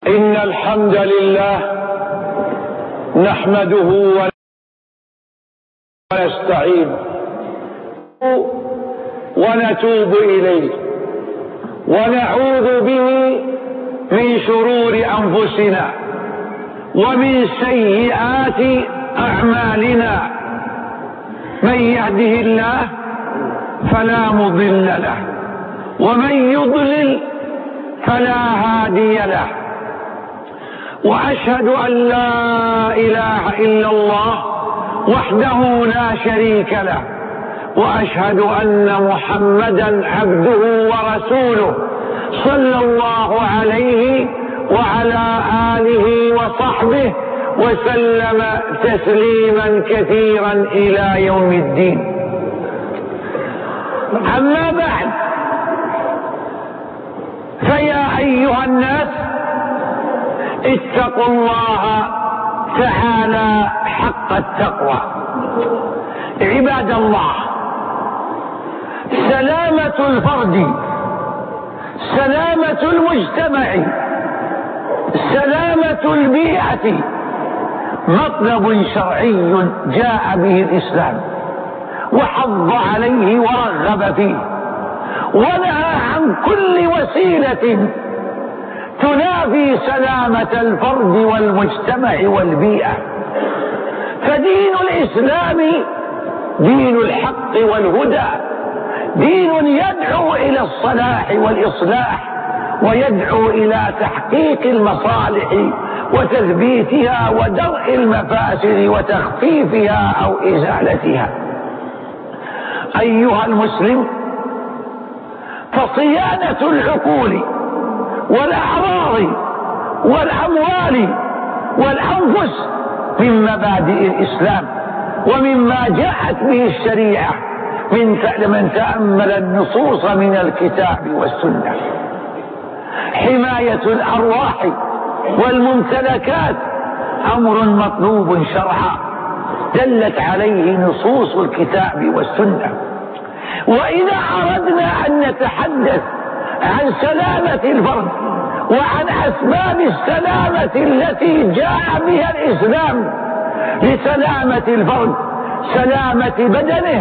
إن الحمد لله نحمده ونستعينه ونتوب إليه ونعوذ به من شرور أنفسنا ومن سيئات أعمالنا. من يهده الله فلا مضل له ومن يضلل فلا هادي له، وأشهد أن لا إله إلا الله وحده لا شريك له، وأشهد أن محمدا عبده ورسوله صلى الله عليه وعلى آله وصحبه وسلم تسليما كثيرا إلى يوم الدين. أما بعد، فيا أيها الناس اتقوا الله تعالى حق التقوى. عباد الله، سلامة الفرد، سلامة المجتمع، سلامة البيئة مطلب شرعي جاء به الإسلام وحض عليه ورغب فيه، ونهى عن كل وسيلة تنافي سلامة الفرد والمجتمع والبيئة. فدين الإسلام دين الحق والهدى، دين يدعو إلى الصلاح والإصلاح، ويدعو إلى تحقيق المصالح وتثبيتها ودرء المفاسد وتخفيفها أو إزالتها. أيها المسلم، فصيانة العقول والأعراض والأموال والأنفس من مبادئ الإسلام ومما جاءت به الشريعة من تأمل النصوص من الكتاب والسنة. حماية الأرواح والممتلكات أمر مطلوب شرعا دلت عليه نصوص الكتاب والسنة. وإذا أردنا أن نتحدث عن سلامة الفرد وعن أسباب السلامة التي جاء بها الإسلام لسلامة الفرد، سلامة بدنه،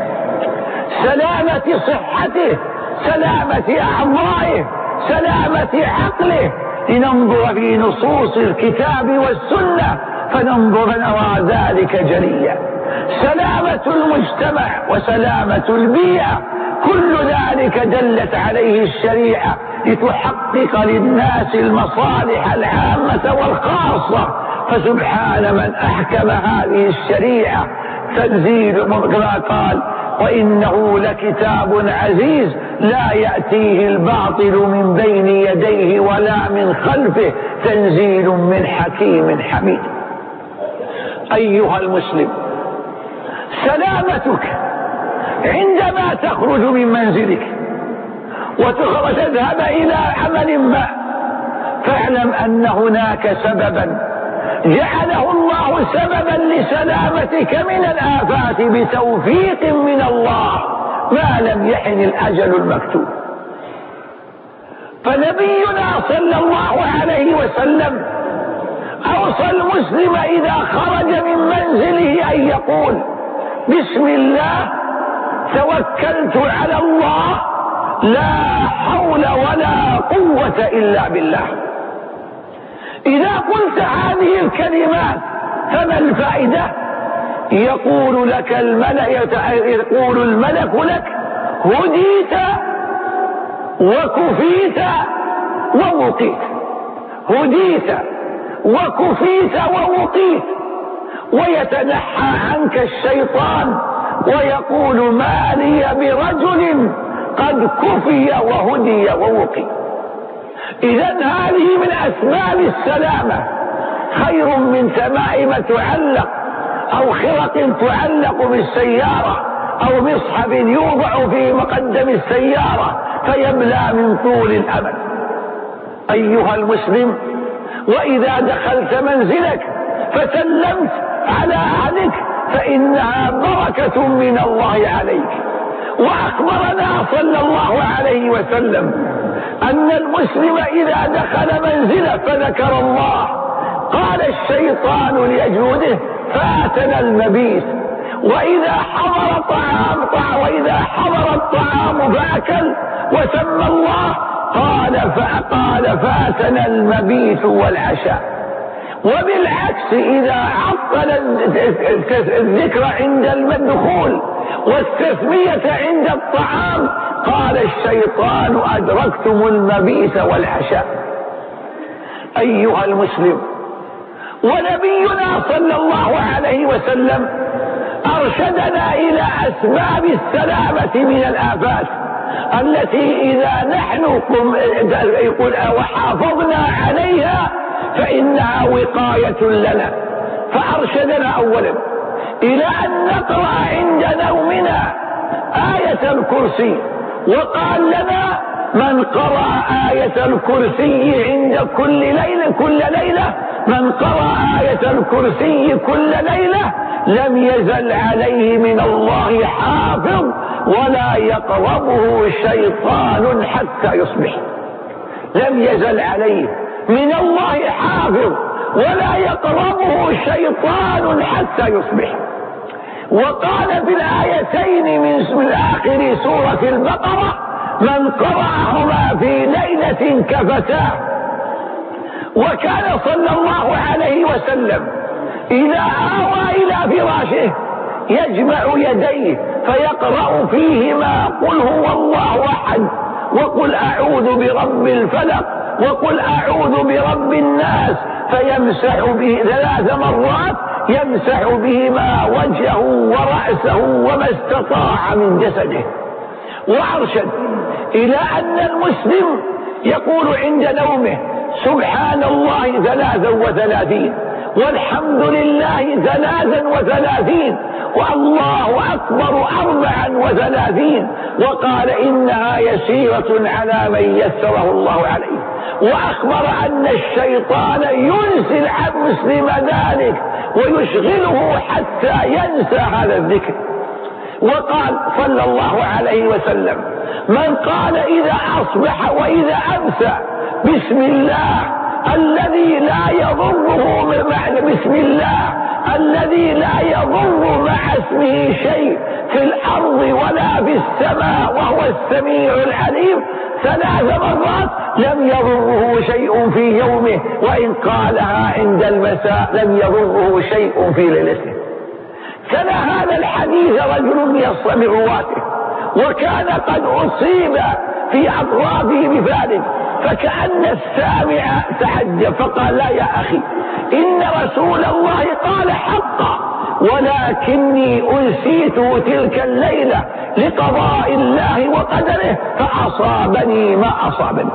سلامة صحته، سلامة أعضائه، سلامة عقله، لننظر في نصوص الكتاب والسنة فننظر نرى ذلك جليا. سلامة المجتمع وسلامة البيئة كل ذلك دلت عليه الشريعة لتحقق للناس المصالح العامة والخاصة. فسبحان من أحكم هذه الشريعة تنزيل كما قال: وإنه لكتاب عزيز لا يأتيه الباطل من بين يديه ولا من خلفه تنزيل من حكيم حميد. أيها المسلم، سلامتك عندما تخرج من منزلك وتذهب إلى عمل ما، فاعلم أن هناك سببا جعله الله سببا لسلامتك من الآفات بتوفيق من الله ما لم يحن الأجل المكتوب. فنبينا صلى الله عليه وسلم أوصى المسلم إذا خرج من منزله أن يقول: بسم الله توكلت على الله لا حول ولا قوة إلا بالله. إذا قلت هذه الكلمات فما الفائدة؟ يقول الملك لك: هديت وكفيت ووقيت، هديت وكفيت ووقيت. ويتنحى عنك الشيطان ويقول: ما لي برجل قد كفي وهدي ووقي. إذن هذه من أسباب السلامة، خير من تمائم تعلق أو خرق تعلق بالسيارة أو مصحف يوضع في مقدم السيارة فيبلى من طول الأمد. أيها المسلم، وإذا دخلت منزلك فسلمت على أهلك فإنها بركة من الله عليك. وأخبرنا صلى الله عليه وسلم أن المسلم إذا دخل منزله فذكر الله قال الشيطان لأجنوده فاتنا المبيت، وإذا حضر الطعام فأكل وسمى الله قال فاتنا المبيت والعشاء. وبالعكس إذا عطل الذكر عند الدخول والتسمية عند الطعام قال الشيطان أدركتم المبيت والعشاء. أيها المسلم، ونبينا صلى الله عليه وسلم أرشدنا إلى أسباب السلامة من الآفات التي إذا نحن وحافظنا عليها فإنها وقاية لنا. فأرشدنا أولا إلى أن نقرأ عند نومنا آية الكرسي، وقال لنا من قرأ آية الكرسي عند كل ليلة من قرأ آية الكرسي كل ليلة لم يزل عليه من الله حافظ ولا يقربه شيطان حتى يصبح. لم يزل عليه من الله حافظ ولا يقربه شيطان حتى يصبح. وقال في الآيتين من آخر سورة البقرة من قرأهما في ليلة كفتاه. وكان صلى الله عليه وسلم إذا آوى إلى فراشه يجمع يديه فيقرأ فيهما قل هو الله أحد وقل أعوذ برب الفلق وقل أعوذ برب الناس، فيمسح به 3 مرات يمسح بهما وجهه ورأسه وما استطاع من جسده. وأرشد إلى أن المسلم يقول عند نومه سبحان الله 33 والحمد لله 33 والله أكبر 34، وقال إنها يسيرة على من يسره الله عليه. وأخبر أن الشيطان ينسي المسلم ذلك ويشغله حتى ينسى هذا الذكر. وقال صلى الله عليه وسلم من قال إذا أصبح وإذا أمسى بسم الله الذي لا يضره بسم الله الذي لا يضر مع اسمه شيء في الأرض ولا في السماء وهو السميع العليم 3 مرات لم يضره شيء في يومه، وإن قالها عند المساء لم يضره شيء في ليلته. كان هذا الحديث رجل من رواته وكان قد أصيب في أطرافه بذلك، فكأن السامع تعجب فقال لا يا أخي إن رسول الله قال حقا ولكني أنسيت تلك الليلة لقضاء الله وقدره فأصابني ما أصابني.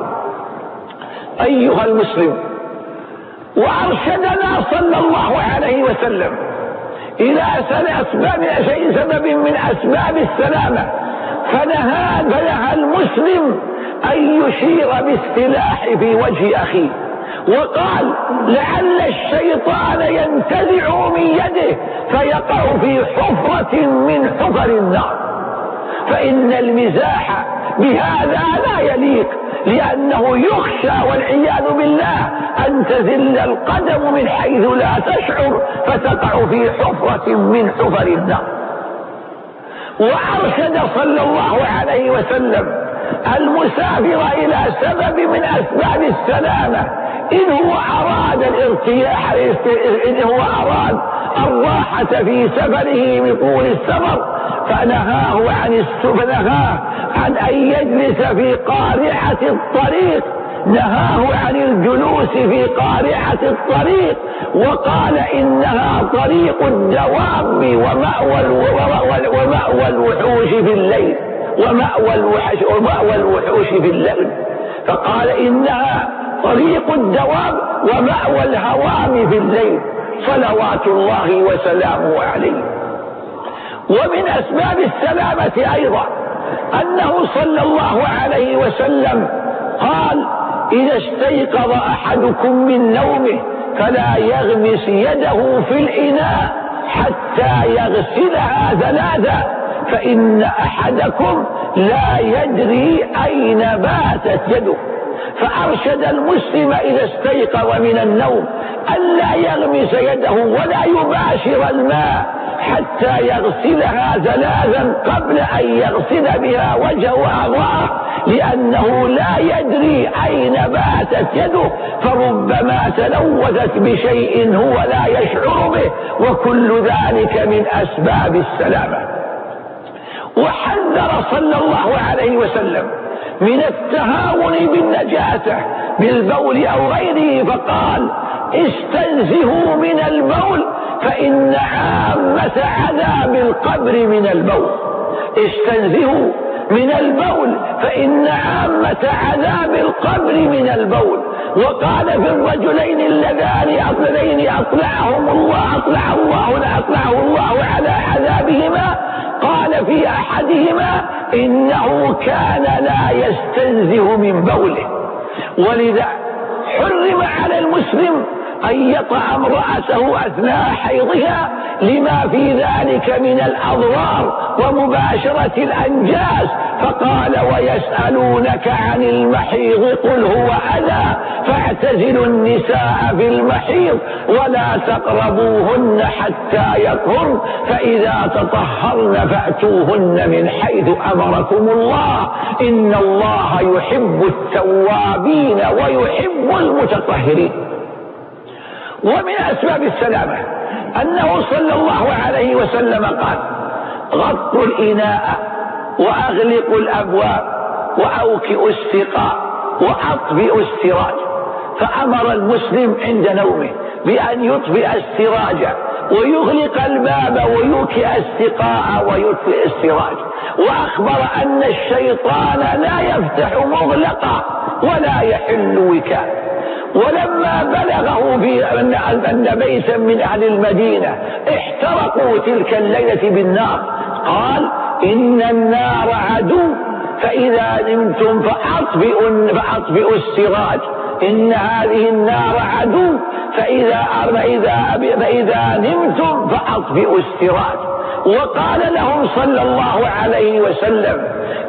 أيها المسلم، وأرشدنا صلى الله عليه وسلم إلى سبب من أسباب السلامة، فنهى المسلم أن يشير بالسلاح في وجه أخيه، وقال لعل الشيطان ينتزع من يده فيقع في حفرة من حفر النار. فإن المزاح بهذا لا يليق، لأنه يخشى والعياذ بالله أن تزل القدم من حيث لا تشعر فتقع في حفرة من حفر النار. وأرشد صلى الله عليه وسلم المسافر إلى سبب من أسباب السلامة إن هو أراد الارتياح، إن هو أراد الراحة في سفره من طول السفر، فنهاه عن أن يجلس في قارعة الطريق، نهاه عن الجلوس في قارعة الطريق، وقال إنها طريق الدواب ومأوى الوحوش في الليل ومأوى الوحوش في الليل. فقال إنها طريق الدواب ومأوى الهوام في الليل صلوات الله وسلامه عليه. ومن أسباب السلامة أيضا أنه صلى الله عليه وسلم قال إذا استيقظ أحدكم من نومه فلا يغمس يده في الإناء حتى يغسلها 3، فإن أحدكم لا يدري أين باتت يده، فأرشد المسلم إذا استيقظ من النوم ألا يغمس يده ولا يباشر الماء حتى يغسلها ثلاثا قبل أن يغسل بها وجهه وأعضاءه، لأنه لا يدري أين باتت يده، فربما تلوثت بشيء هو لا يشعر به، وكل ذلك من أسباب السلامة. وحذر صلى الله عليه وسلم من التهاون بالنجاسة بالبول أو غيره، فقال: استنزهوا من البول فإن عامة عذاب القبر من البول. استنزهوا من البول فإن عامة عذاب القبر من البول. وقال في الرجلين اللذين أطلعه الله على عذابهما، قال في أحدهما: إنه كان لا يستنزه من بوله. ولذا حرم على المسلم أن يطأ امرأته أثناء حيضها لما في ذلك من الأضرار ومباشرة الأنجاس، فقال: ويسألونك عن المحيض قل هو أذى فاعتزلوا النساء في المحيض ولا تقربوهن حتى يطهرن فإذا تطهرن فأتوهن من حيث أمركم الله إن الله يحب التوابين ويحب المتطهرين. ومن أسباب السلامة أنه صلى الله عليه وسلم قال: غطوا الإناء وأغلقوا الأبواب وأوكئوا السقاء وأطفئوا السراج. فأمر المسلم عند نومه بأن يطفئ السراج ويغلق الباب ويوكئ السقاء ويطفئ السراج. وأخبر أن الشيطان لا يفتح مغلقا ولا يحل وكاء. ولما بلغه أن بيتا من أهل المدينة احترقوا تلك الليلة بالنار، قال: إن النار عدو فإذا نمتم فأطفئوا السراج، إن هذه النار عدو فإذا نمتم فأطفئوا السراج. وقال لهم صلى الله عليه وسلم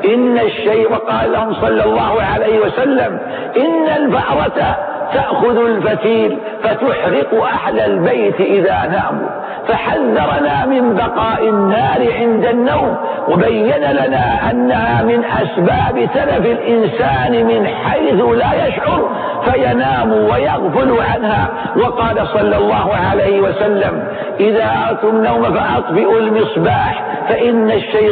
إن الفأرة تأخذ الفتيل فتحرق أهل البيت إذا ناموا. فحذرنا من بقاء النار عند النوم، وبين لنا أنها من أسباب تلف الإنسان من حيث لا يشعر فينام ويغفل عنها. وقال صلى الله عليه وسلم: إذا أردتم النوم فأطفئوا المصباح فإن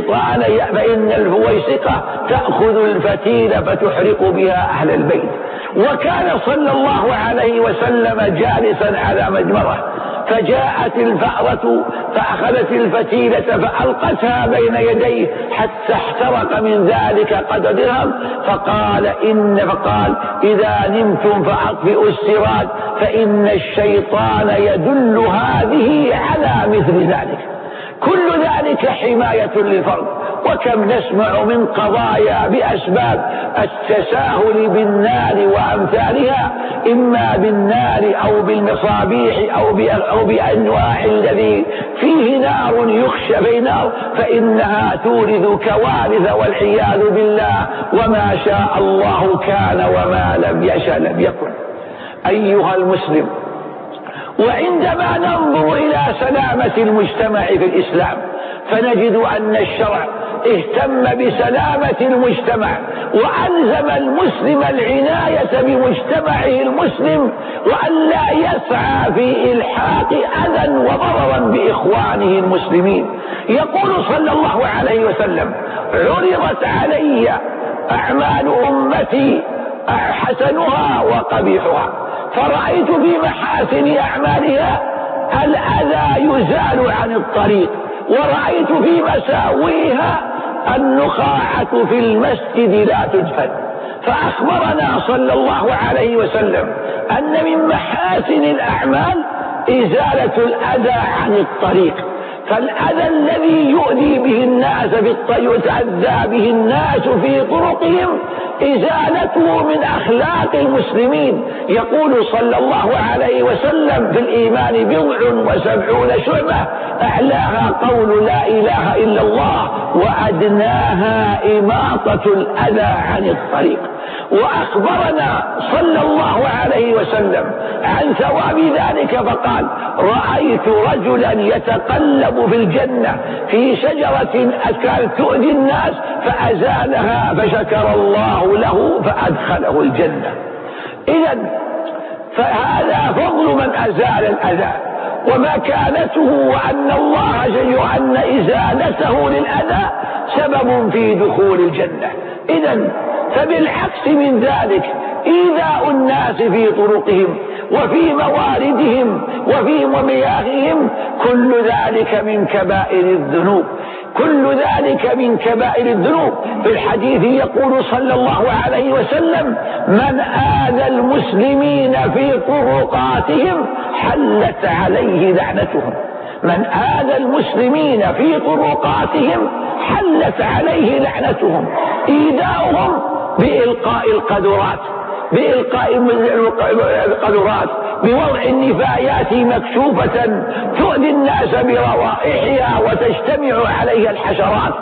الفويسقة تأخذ الفتيل فتحرق بها أهل البيت. وكان صلى الله عليه وسلم جالسا على مجمرة، فجاءت الفأرة فأخذت الفتيلة فألقتها بين يديه حتى احترق من ذلك قدر درهم، فقال إذا نمتم فأطفئوا السراج فإن الشيطان يدل هذه على مثل ذلك. كل ذلك حماية للفرد. وكم نسمع من قضايا بأسباب التساهل بالنار وأمثالها، إما بالنار أو بالمصابيح أو بأنواع الذي فيه نار يخشى في نار، فإنها تورث كوارث والعياذ بالله. وما شاء الله كان وما لم يشأ لم يكن. أيها المسلم، وعندما ننظر إلى سلامة المجتمع في الإسلام فنجد أن الشرع اهتم بسلامة المجتمع وألزم المسلم العناية بمجتمعه المسلم، وأن لا يسعى في إلحاق أذى وضررا بإخوانه المسلمين. يقول صلى الله عليه وسلم: عرضت علي أعمال أمتي حسنها وقبيحها، فرأيت في محاسن أعمالها الأذى يزال عن الطريق، ورأيت في مساويها النخاعة في المسجد لا تدفن. فأخبرنا صلى الله عليه وسلم أن من محاسن الأعمال إزالة الأذى عن الطريق. فالأذى الذي يؤذي به الناس يتأذى به الناس في طرقهم إزالته من أخلاق المسلمين. يقول صلى الله عليه وسلم: في الإيمان 70 شعبة أعلاها قول لا إله إلا الله وأدناها إماطة الأذى عن الطريق. وأخبرنا صلى الله عليه وسلم عن ثواب ذلك فقال: رأيت رجلا يتقلب في الجنة في شجرة كانت تؤذي الناس فأزالها فشكر الله له فأدخله الجنة. إذن فهذا فضل من أزال الأذى ومكانته، وأن الله أن إزالته للأذى سبب في دخول الجنة. إذن فبالعكس من ذلك إيذاء الناس في طرقهم وفي مواردهم وفي مياههم كل ذلك من كبائر الذنوب، كل ذلك من كبائر الذنوب. في الحديث يقول صلى الله عليه وسلم: من آذى المسلمين في طرقاتهم حلت عليه لعنتهم. من آذى المسلمين في طرقاتهم حلت عليه لعنتهم. إيذاؤهم بإلقاء القذرات، بوضع النفايات مكشوفة تؤذي الناس بروائحها وتجتمع عليها الحشرات،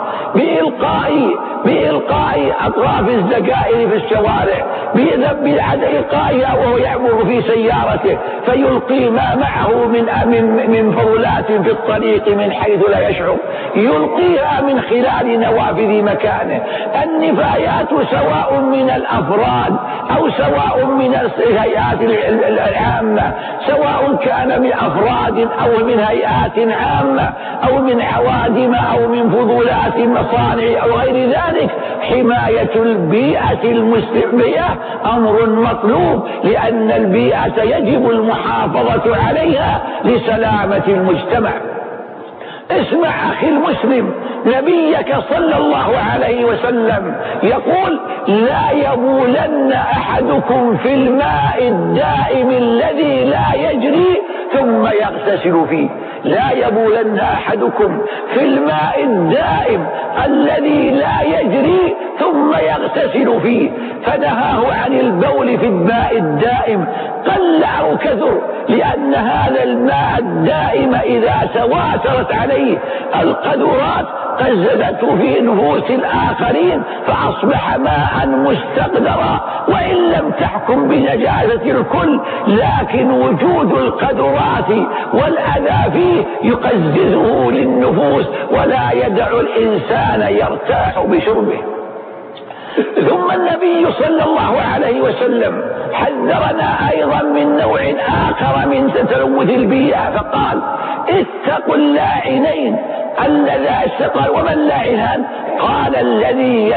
بإلقاء أطراف الزجائر في الشوارع، بإلقائها وهو يعبر في سيارته فيلقي ما معه من فضلات في الطريق من حيث لا يشعر، يلقيها من خلال نوافذ مكانه. النفايات سواء من الأفراد أو سواء من الهيئات العامة، سواء كان من أفراد أو من هيئات عامة أو من عوادم أو من فضولات مصانع أو غير ذلك، حماية البيئة المستقبلية أمر مطلوب، لأن البيئة يجب المحافظة عليها لسلامة المجتمع. اسمع أخي المسلم، نبيك صلى الله عليه وسلم يقول: لا يبولن أحدكم في الماء الدائم الذي لا يجري ثم يغتسل فيه. لا يبولن أحدكم في الماء الدائم الذي لا يجري ثم يغتسل فيه. فنهاه عن البول في الماء الدائم قل أو كثر، لأن هذا الماء الدائم إذا تواترت عليه القذرات قززته في نفوس الآخرين فأصبح ماء مستقدرا، وإن لم تحكم بنجاسة الكل، لكن وجود القذرات والأذى فيه يقززه للنفوس ولا يدع الإنسان يرتاح بشربه. ثم النبي صلى الله عليه وسلم حذرنا أيضا من نوع آخر من تلوث البيئة فقال: اتقوا اللاعنين. قال: وما اللاعنان؟ قال: الذي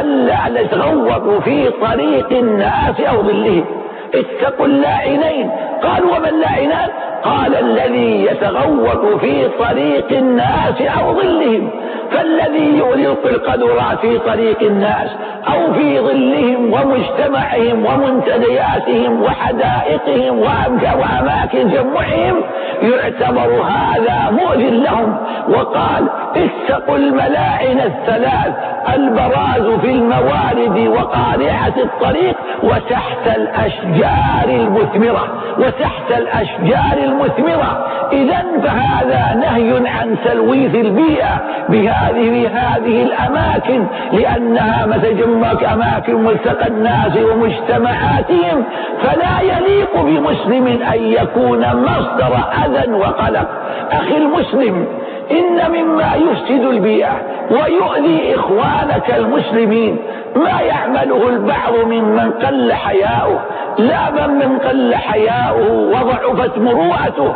يتغوط في طريق الناس أو ظلهم. اتقوا اللاعنين. قال: وما اللاعنان؟ قال: الذي يتغوط في طريق الناس أو ظلهم. فالذي يلقي القذرات في طريق الناس أو في ظلهم ومجتمعهم ومنتدياتهم وحدائقهم وأماكن جمعهم يعتبر هذا مؤذن لهم. وقال: اتقوا الملاعن الثلاث: البراز في الموارد وقارعة الطريق وتحت الأشجار المثمرة. إذن فهذا نهي عن تلويث البيئة بهذه الأماكن، لأنها متجمع أماكن ملتقى الناس ومجتمعاتهم، فلا يليق بمسلم أن يكون مصدر أذى وقلق. أخي المسلم، إن مما يفسد البيئة ويؤذي إخوانك المسلمين ما يعمله البعض ممن قل حياؤه، لا من قل حياؤه وضعفت مروءته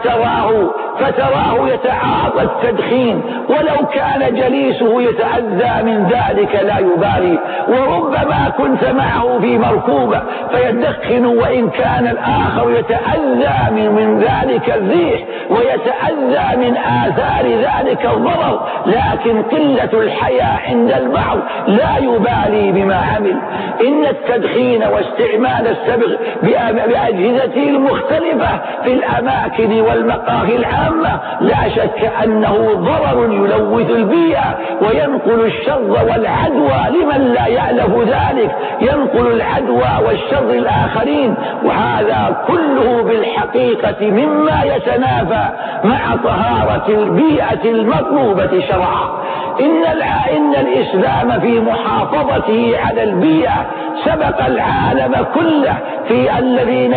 فتراه يتعاطى التدخين، ولو كان جليسه يتأذى من ذلك لا يبالي. وربما كنت معه في مركوبة فيدخن، وإن كان الآخر يتأذى من ذلك الريح ويتأذى من آثار ذلك الضرر، لكن قلة الحياء عند البعض لا يبالي يبالي بما عمل. إن التدخين واستعمال السبغ بأجهزته المختلفة في الأماكن والمقاهي العامة لا شك أنه ضرر يلوث البيئة وينقل الشر والعدوى لمن لا يألف ذلك، ينقل العدوى والشر الآخرين، وهذا كله بالحقيقة مما يتنافى مع طهارة البيئة المطلوبة شرعا. إن الإسلام في محافظته على البيئة سبق العالم كله في الذين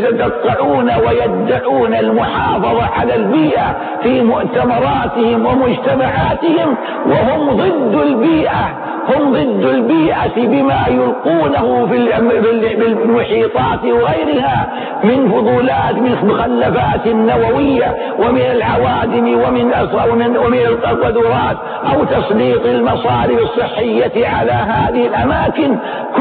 يتقطعون ويدعون المحافظة على البيئة في مؤتمراتهم ومجتمعاتهم، وهم ضد البيئة، هم ضد البيئة بما يلقونه في المحيطات وغيرها من فضولات، من مخلفات نووية ومن العوادم ومن القذورات أو تسليط المصارف الصحية على هذه الأماكن،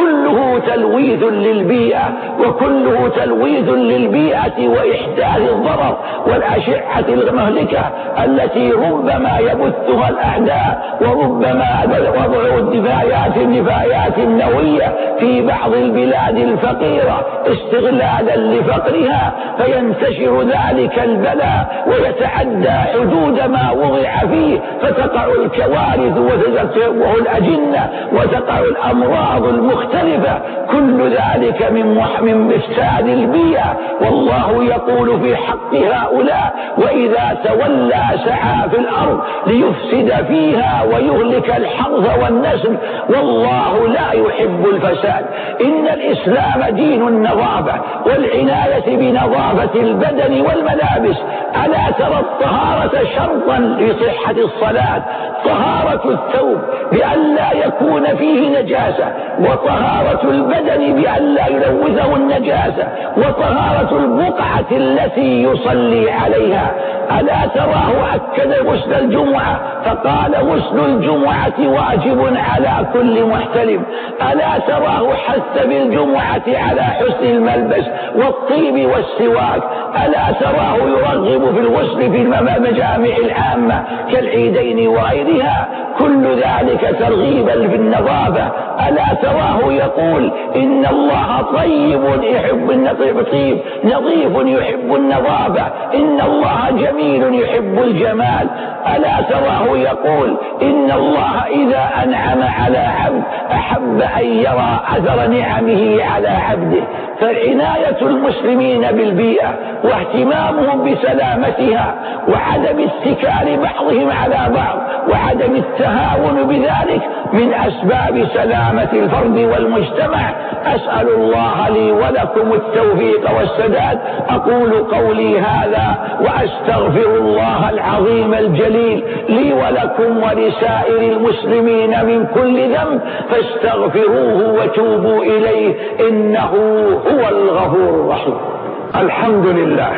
كله تلويث للبيئة، وكله تلويث للبيئة وإحداث الضرر والأشعة المهلكة التي ربما يبثها الأعداء، وربما وضعوا النفايات النووية في بعض البلاد الفقيرة استغلالا لفقرها، فينتشر ذلك البلاء ويتعدى حدود ما وضع فيه، فتقع الكوارث وتقع الأجنة وتقع الأمراض المختلفة، كل ذلك من إفساد البيئة. والله يقول في حق هؤلاء: وإذا تولى سعى في الأرض ليفسد فيها ويهلك الحرث والنسل والله لا يحب الفساد. إن الإسلام دين النظافة والعناية بنظافة البدن والملابس. ألا ترى الطهارة شرطا لصحة الصلاة؟ طهارة الثوب بأن لا يكون فيه نجاسة، وطهارة البدن بأن لا يلوثه النجاسة، وطهارة البقعة التي يصلي عليها. ألا تراه أكد غسل الجمعة فقال: غسل الجمعة واجب على كل محتلم. ألا تراه حث بالجمعة على حسن الملبس والطيب والسواك. ألا تراه يرغب في الغسل في المجامع العامة كالعيدين وغيرها، كل ذلك ترغيبا في النظافة. ألا تراه يقول: إن الله طيب يحب الطيب، نظيف يحب النظافة، إن الله جميل يحب الجمال. ألا تراه يقول: إن الله إذا أنعم على عبد أحب أن يرى أثر نعمه على عبده. فعناية المسلمين بالبيئة واهتمامهم بسلامتها وعدم اتكال بعضهم على بعض وعدم التهاون بذلك من أسباب سلامة الفرد والمجتمع. أسأل الله لي ولكم التوفيق والسداد. أقول قولي هذا وأستغفر الله العظيم الجليل لي ولكم ولسائر المسلمين من كل ذنب، فاستغفروه وتوبوا إليه إنه هو الغفور الرحيم. الحمد لله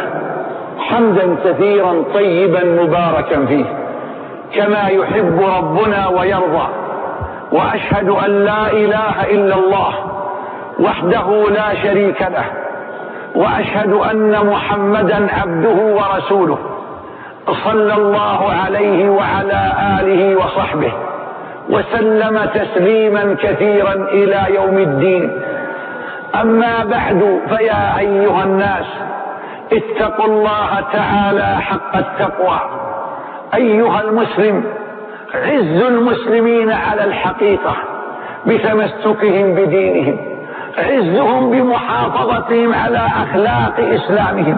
حمدا كثيرا طيبا مباركا فيه كما يحب ربنا ويرضى، وأشهد أن لا إله إلا الله وحده لا شريك له، وأشهد أن محمدا عبده ورسوله صلى الله عليه وعلى آله وصحبه وسلم تسليما كثيرا إلى يوم الدين. أما بعد، فيا أيها الناس اتقوا الله تعالى حق التقوى. أيها المسلم، عز المسلمين على الحقيقة بتمسكهم بدينهم، عزهم بمحافظتهم على أخلاق إسلامهم،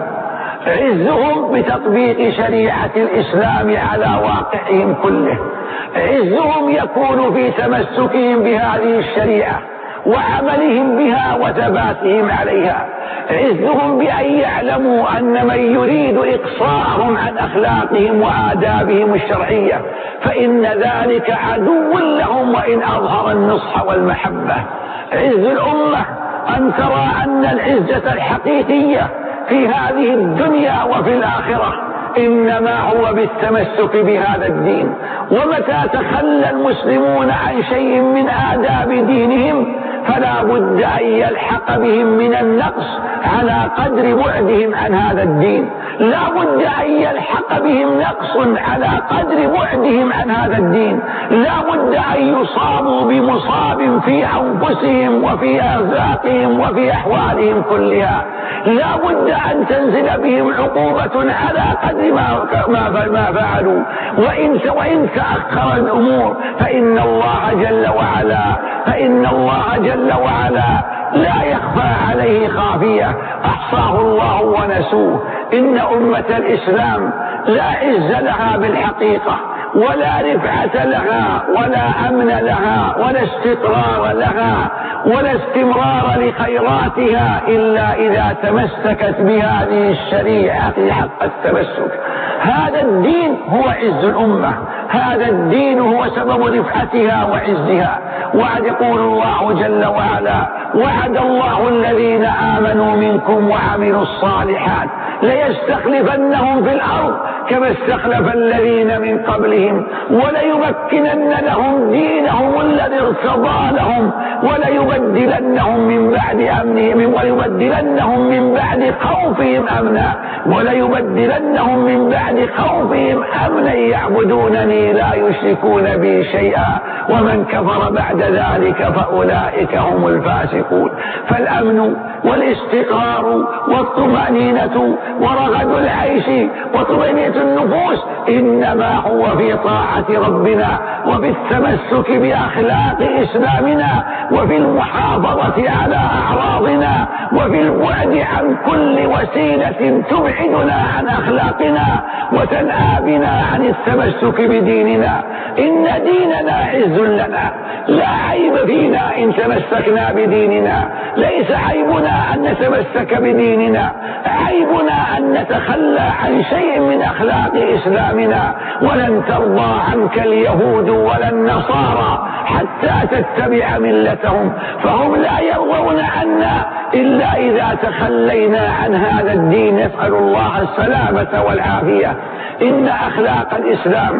عزهم بتطبيق شريعة الإسلام على واقعهم كله، عزهم يكون في تمسكهم بهذه الشريعة وعملهم بها وثباتهم عليها، عزهم بأن يعلموا أن من يريد إقصاءهم عن أخلاقهم وآدابهم الشرعية فإن ذلك عدو لهم وإن أظهر النصح والمحبة. عز الأمة أن ترى أن العزة الحقيقية في هذه الدنيا وفي الآخرة إنما هو بالتمسك بهذا الدين. ومتى تخلى المسلمون عن شيء من آداب دينهم فلا بد أن يلحق بهم من النقص على قدر بعدهم عن هذا الدين، لا بد أن يلحق بهم نقص على قدر بعدهم عن هذا الدين، لا بد أن يصابوا بمصاب في أنفسهم وفي أرزاقهم وفي أحوالهم كلها، لا بد أن تنزل بهم عقوبة على قدر ما فعلوا، وإن تأخر الأمور فإن الله جل وعلا لا يخفى عليه خافية، أحصاه الله ونسوه. إن أمة الإسلام لا عز لها بالحقيقة، ولا رفعة لها، ولا أمن لها، ولا استقرار لها، ولا استمرار لخيراتها إلا إذا تمسكت بهذه الشريعة حق التمسك. هذا الدين هو عز الأمة، هذا الدين هو سبب رفعتها وعزها. وعد يقول الله جل وعلا: وعد الله الذين آمنوا منكم وعملوا الصالحات ليستخلفنهم في الأرض كما استخلف الذين من قبلهم وليمكنن لهم دينهم الذي ارتضى لهم وليبدلنهم من بعد أمنهم وليبدلنهم من بعد خوفهم أمنا وليبدلنهم من بعد خوفهم أمنا يعبدونني لا يشركون بي شيئا ومن كفر بعد ذلك فأولئك هم الفاسقون. فالأمن والاستقرار والطمأنينة ورغد العيش وطمأنينة النفوس إنما هو في طاعة ربنا وبالتمسك بأخلاق إسلامنا وفي المحافظة على أعراضنا وفي البعد عن كل وسيلة تبعدنا عن أخلاقنا وتنأى بنا عن التمسك بديننا. إن ديننا عز لنا، لا عيب فينا إن تمسكنا بديننا، ليس عيبنا أن نتمسك بديننا، عيبنا أن نتخلى عن شيء من أخلاق إسلامنا. ولن ترضى عنك اليهود ولا النصارى حتى تتبع ملتهم، فهم لا يرضون عنا إلا إذا تخلينا عن هذا الدين. نسأل الله السلامة والعافية. إن أخلاق الإسلام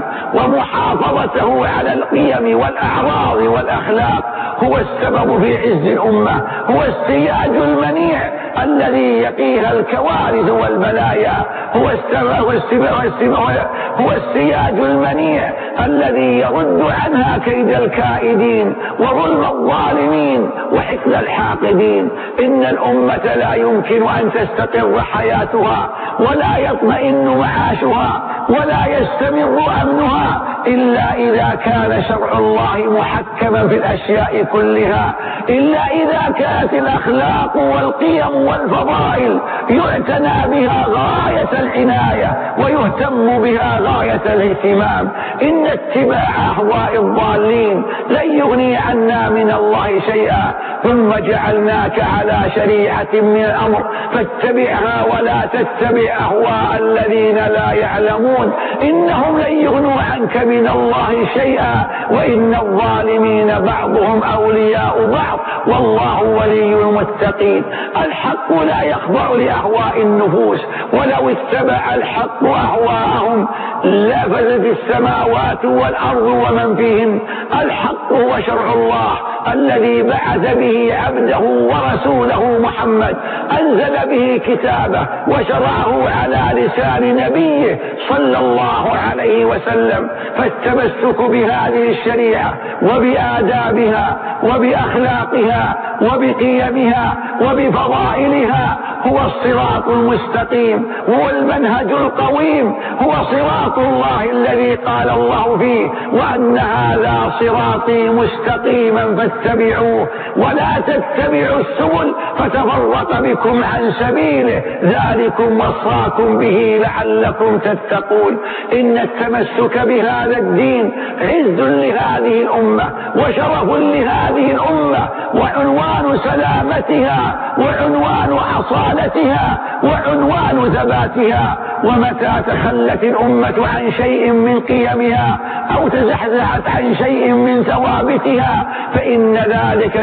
ومحافظته على القيم والأعراض والأخلاق هو السبب في عز الأمة، هو السياج المنيع الذي يقيها الكوارث والبلايا، هو السياج المنيع الذي يرد عنها كيد الكائدين وظلم الظالمين وحقد الحاقدين. إن الأمة لا يمكن أن تستقر حياتها ولا يطمئن معاشها ولا يستمر أمنها إلا إذا كان شرع الله محكما في الأشياء كلها، إلا إذا كانت الأخلاق والقيم والفضائل يعتنى بها غاية العناية ويهتم بها غاية الاهتمام. إن اتباع أهواء الضالين لن يغني عنا من الله شيئا، ثم جعلناك على شريعة من الأمر فاتبعها ولا تتبع أهواء الذين لا يعلمون إنهم لن يغنوا عنك من الله شيئا وإن الظالمين بعضهم أولياء بعض والله ولي المتقين. الحق لا يخضع لأهواء النفوس، ولو اتبع الحق أهواءهم لفسدت السماوات والأرض ومن فيهن. الحق هو شرع الله الذي بعث به عبده ورسوله محمد، أنزل به كتابه وشرعه على لسان نبيه صلى الله عليه وسلم. فالتمسك بهذه الشريعة وبآدابها وبأخلاقها وبقيمها وبفضائلها هو الصراط المستقيم، هو المنهج القويم، هو صراط الله الذي قال الله فيه: وأن هذا صراطي مستقيما فاتبعوه ولا تتبعوا السبل فتفرق بكم عن سبيله ذلكم وصاكم به لعلكم تتقون. إن التمسك بهذا الدين عز لهذه الأمة وشرف لهذه الأمة وعنوان سلامتها وعنوان أصالتها وعنوان ثباتها. ومتى تخلت الأمة عن شيء من قيمها أو تزحزحت عن شيء من ثوابتها فإن ذلك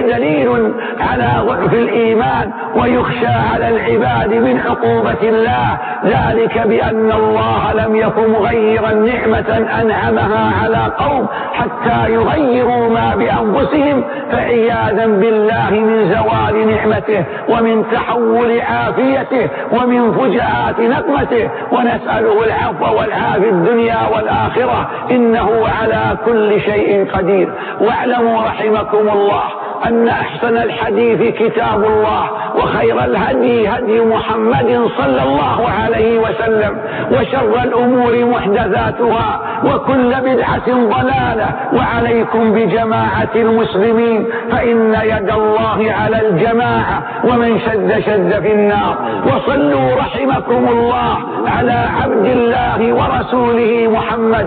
دليل على ضعف الإيمان، ويخشى على العباد من عقوبة الله، ذلك بأن الله لم يكن مغيرا نعمة أنعمها على قوم حتى يغيروا ما بأنفسهم، فعياذا بالله من زوال نعمته ومن تحول عافيته ومن فجاءات نقمته، ونسأله العفو والعافية الدنيا والآخرة، إنه على كل شيء قدير. واعلموا رحمكم الله أن أحسن الحديث كتاب الله، وخير الهدي هدي محمد صلى الله عليه وسلم، وشر الأمور محدثاتها، وكل بدعة ضلالة. وعليكم بجماعة المسلمين، فإن يد الله على الجماعة، ومن شد في النار. وصلوا رحمكم الله على عبد الله ورسوله محمد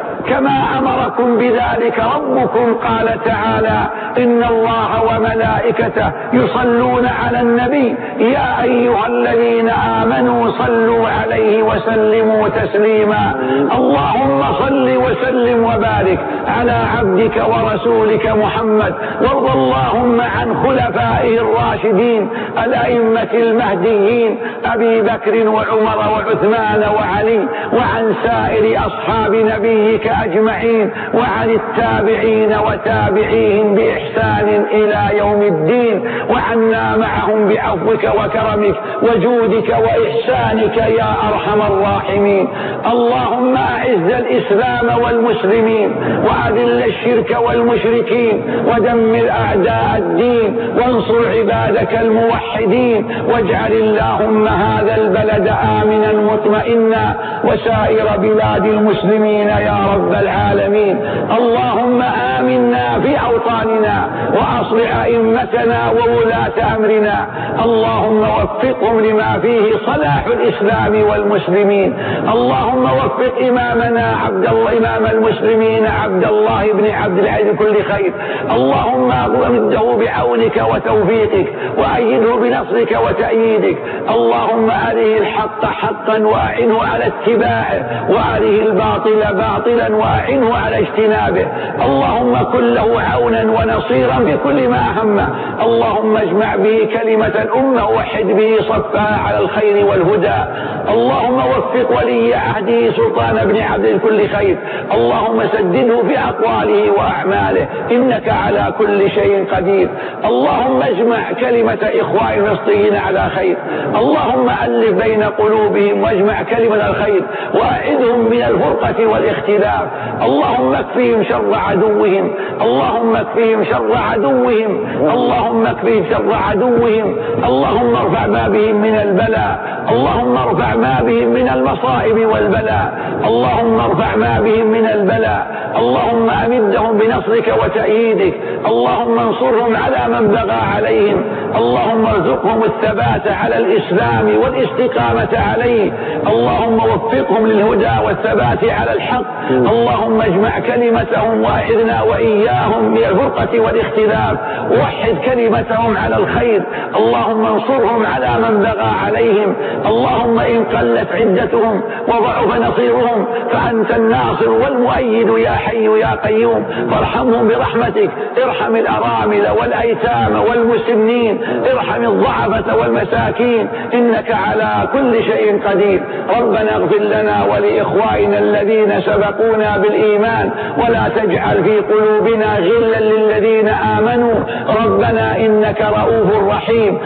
كما أمركم بذلك ربكم، قال تعالى: إن الله وملائكته يصلون على النبي يا أيها الذين آمنوا صلوا عليه وسلموا تسليما. اللهم صل وسلم وبارك على عبدك ورسولك محمد، وارض اللهم عن خلفائه الراشدين الأئمة المهديين أبي بكر وعمر وعثمان وعلي، وعن سائر أصحاب نبيك أجمعين، وعن التابعين وتابعيهم بإحسان إلى يوم الدين، وعنا معهم بعفوك وكرمك وجودك وإحسانك يا أرحم الراحمين. اللهم أعز الإسلام والمسلمين، وأذل الشرك والمشركين، ودمر أعداء الدين، وانصر عبادك الموحدين، واجعل اللهم هذا البلد آمنا مطمئنا، وسائر بلاد المسلمين يا رب العالمين. اللهم آمنا في أوطاننا، وأصلح أئمتنا وولاة أمرنا، اللهم وفقهم لما فيه صلاح الإسلام والمسلمين. اللهم وفق إمامنا عبد الله إمام المسلمين عبد الله بن عبد العزيز كل خير، اللهم أمده بعونك وتوفيقك، وأيده بنصرك وتأييدك. اللهم أره الحق حقا وأعنه على اتباعه، وأره الباطل باطلا وأعنه على اجتنابه. اللهم كن له عونا ونصيرا بكل ما أهمه. اللهم اجمع به كلمة الأمة، ووحد به صفها على الخير والهدى. اللهم وفق ولي عهده سلطان بن عبد كل خير، اللهم سدده في أقواله وأعماله، إنك على كل شيء قدير. اللهم اجمع كلمة إخوان فلسطين على خير، اللهم ألف بين قلوبهم واجمع كلمة الخير، وأعذهم من الفرقة والاختلاف. اللهم اكفيهم شر عدوهم، اللهم اكفيهم شر عدوهم، اللهم اكفيهم شر عدوهم. اللهم ارفع ما بهم من البلاء، اللهم ارفع ما بهم من المصائب والبلاء، اللهم ارفع ما بهم من البلاء. اللهم أمدهم بنصرك وتأييدك، اللهم انصرهم على من بغى عليهم، اللهم ارزقهم الثبات على الإسلام والاستقامة عليه، اللهم وفقهم للهدى والثبات على الحق. اللهم اجمع كلمتهم وأعذنا وإياهم من الفرقة والاختلاف، ووحد كلمتهم على الخير. اللهم انصرهم على من بغى عليهم، اللهم إن قلت عدتهم وضعف نصيرهم فأنت الناصر والمؤيد يا حي يا قيوم، فارحمهم برحمتك. ارحم الأرامل والأيتام والمسنين، ارحم الضعفة والمساكين، إنك على كل شيء قدير. ربنا اغفر لنا ولإخوائنا الذين سبقونا بالإيمان، ولا تجعل في قلوبنا غلا للذين آمنوا، ربنا إنك رؤوف رحيم.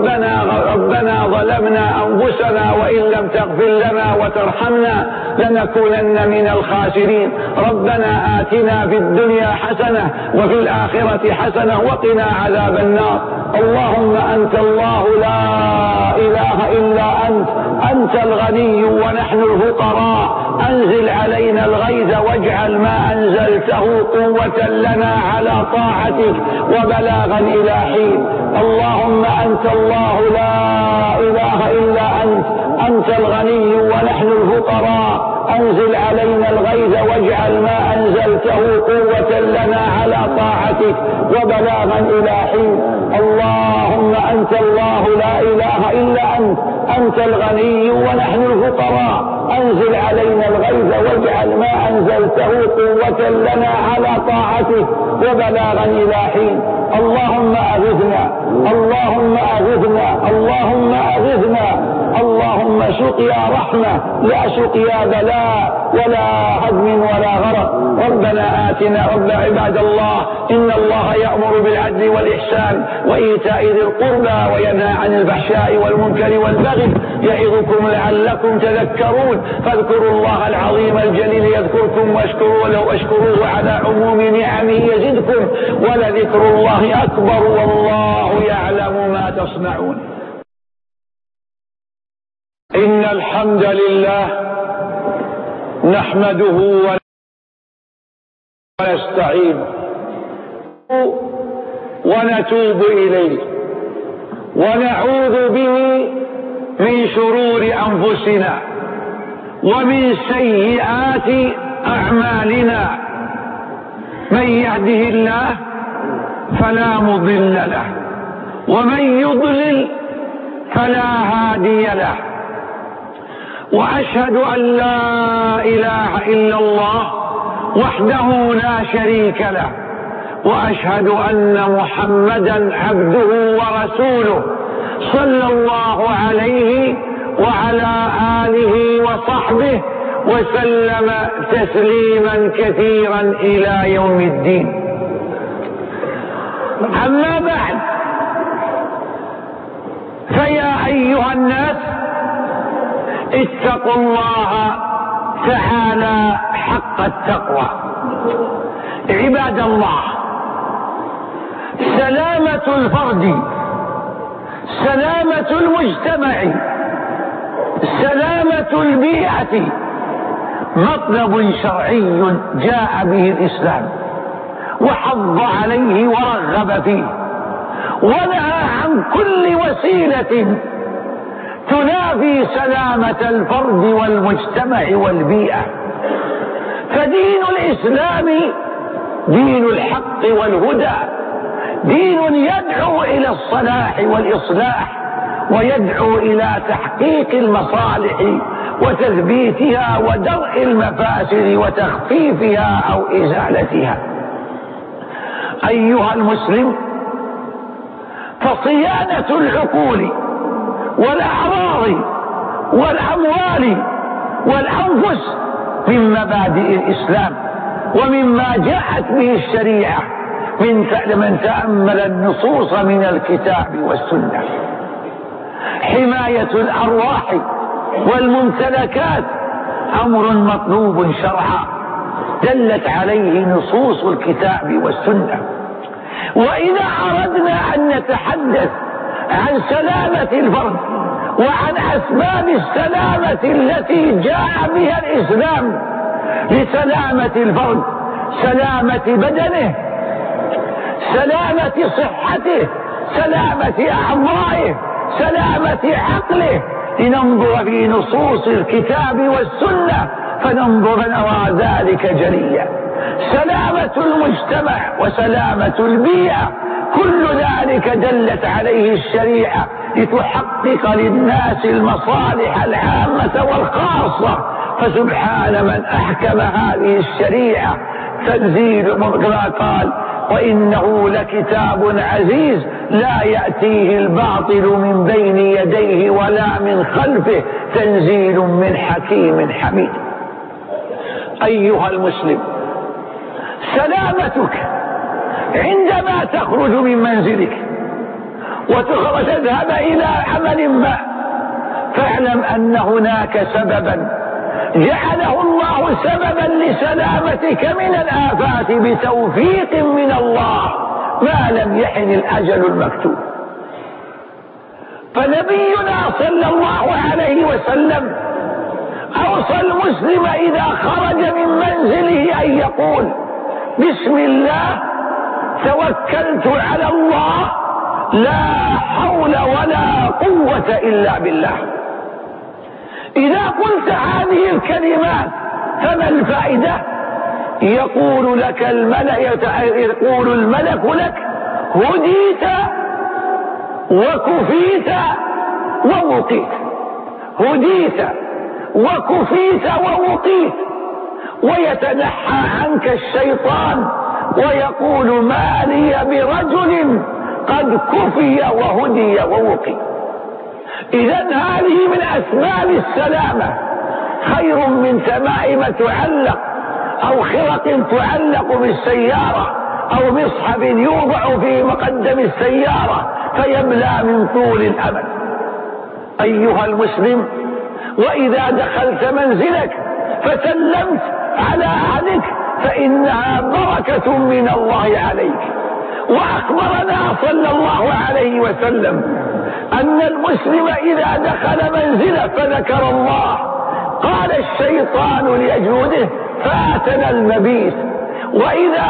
ربنا ظلمنا أنفسنا، وإن لم تغفر لنا وترحمنا لنكونن من الخاسرين. ربنا آتنا في الدنيا حسنة وفي الآخرة حسنة وقنا عذاب النار. اللهم أنت الله لا إله إلا أنت الغني ونحن الفقراء، أنزل علينا الغيث واجعل ما أنزلته قوة لنا على طاعتك وبلاغا إلى حين. اللهم أنت الله لا إله إلا أنت الغني ونحن الفقراء، أنزل علينا الغيث واجعل ما أنزلته قوة لنا على طاعتك طاعتك وبلاغا إلى حين. اللهم أنت الله لا إله إلا أنت الغني ونحن الفقراء، أنزل علينا الغيث واجعل ما أنزلته قوة لنا على طاعتك وبلاغا إلى حين. اللهم أغثنا، اللهم أغثنا، اللهم أغثنا، اللهم سقيا رحمة لا سقيا بلاء ولا هدم ولا غرق. ربنا آتنا رب عباد الله إن الله يأمر بالعدل والإحسان وإيتاء ذي القربى وينهى عن الفحشاء والمنكر والبغي يعظكم لعلكم تذكرون. فاذكروا الله العظيم الجليل يذكركم واشكروه على عموم نعمه يزدكم ولذكر الله أكبر والله يعلم ما تصنعون. إن الحمد لله نحمده ونستعينه ونتوب إليه ونعوذ به من شرور أنفسنا ومن سيئات أعمالنا. من يهده الله فلا مضل له ومن يضلل فلا هادي له. وأشهد أن لا إله إلا الله وحده لا شريك له وأشهد أن محمدا عبده ورسوله صلى الله عليه وعلى آله وصحبه وسلم تسليما كثيرا إلى يوم الدين. أما بعد، فيا أيها الناس اتقوا الله تعالى حق التقوى. عباد الله، سلامة الفرد، سلامة المجتمع، سلامة البيئة مطلب شرعي جاء به الإسلام وحض عليه ورغب فيه ونهى عن كل وسيلة تنافي سلامة الفرد والمجتمع والبيئة. فدين الإسلام دين الحق والهدى، دين يدعو إلى الصلاح والإصلاح ويدعو إلى تحقيق المصالح وتثبيتها ودرء المفاسد وتخفيفها أو إزالتها. أيها المسلم، فصيانة العقول والأعراض والأموال والأنفس من مبادئ الإسلام ومما جاءت به الشريعة من تأمل النصوص من الكتاب والسنة. حماية الأرواح والممتلكات أمر مطلوب شرعا دلت عليه نصوص الكتاب والسنة. وإذا أردنا أن نتحدث عن سلامة الفرد وعن أسباب السلامة التي جاء بها الإسلام لسلامة الفرد، سلامة بدنه، سلامة صحته، سلامة أعضائه، سلامة عقله، لننظر في نصوص الكتاب والسنة نرى ذلك جليا. سلامة المجتمع وسلامة البيئة كل ذلك دلت عليه الشريعة لتحقق للناس المصالح العامة والخاصة. فسبحان من أحكم هذه الشريعة تنزيل كما قال: وإنه لكتاب عزيز لا يأتيه الباطل من بين يديه ولا من خلفه تنزيل من حكيم حميد. أيها المسلم، سلامتك عندما تخرج من منزلك وتذهب إلى عمل ما فاعلم أن هناك سببا جعله الله سببا لسلامتك من الآفات بتوفيق من الله ما لم يحن الأجل المكتوب. فنبينا صلى الله عليه وسلم أوصى المسلم إذا خرج من منزله أن يقول: بسم الله توكلت على الله لا حول ولا قوة إلا بالله. إذا قلت هذه الكلمات فما الفائدة؟ يقول الملك لك هديت وكفيت ووقيت، هديت وكفيت ووقيت، ويتنحى عنك الشيطان ويقول ما لي برجل قد كفي وهدي ووقي. إذن هذه من أسباب السلامة، خير من تمائم تعلق أو خرق تعلق بالسيارة أو مصحف يوضع في مقدم السيارة فيبلى من طول الأمل. أيها المسلم، وإذا دخلت منزلك فسلمت على أهلك فإنها بركة من الله عليك. وأخبرنا صلى الله عليه وسلم أن المسلم إذا دخل منزله فذكر الله قال الشيطان لأجنوده فاتنا المبيت، وإذا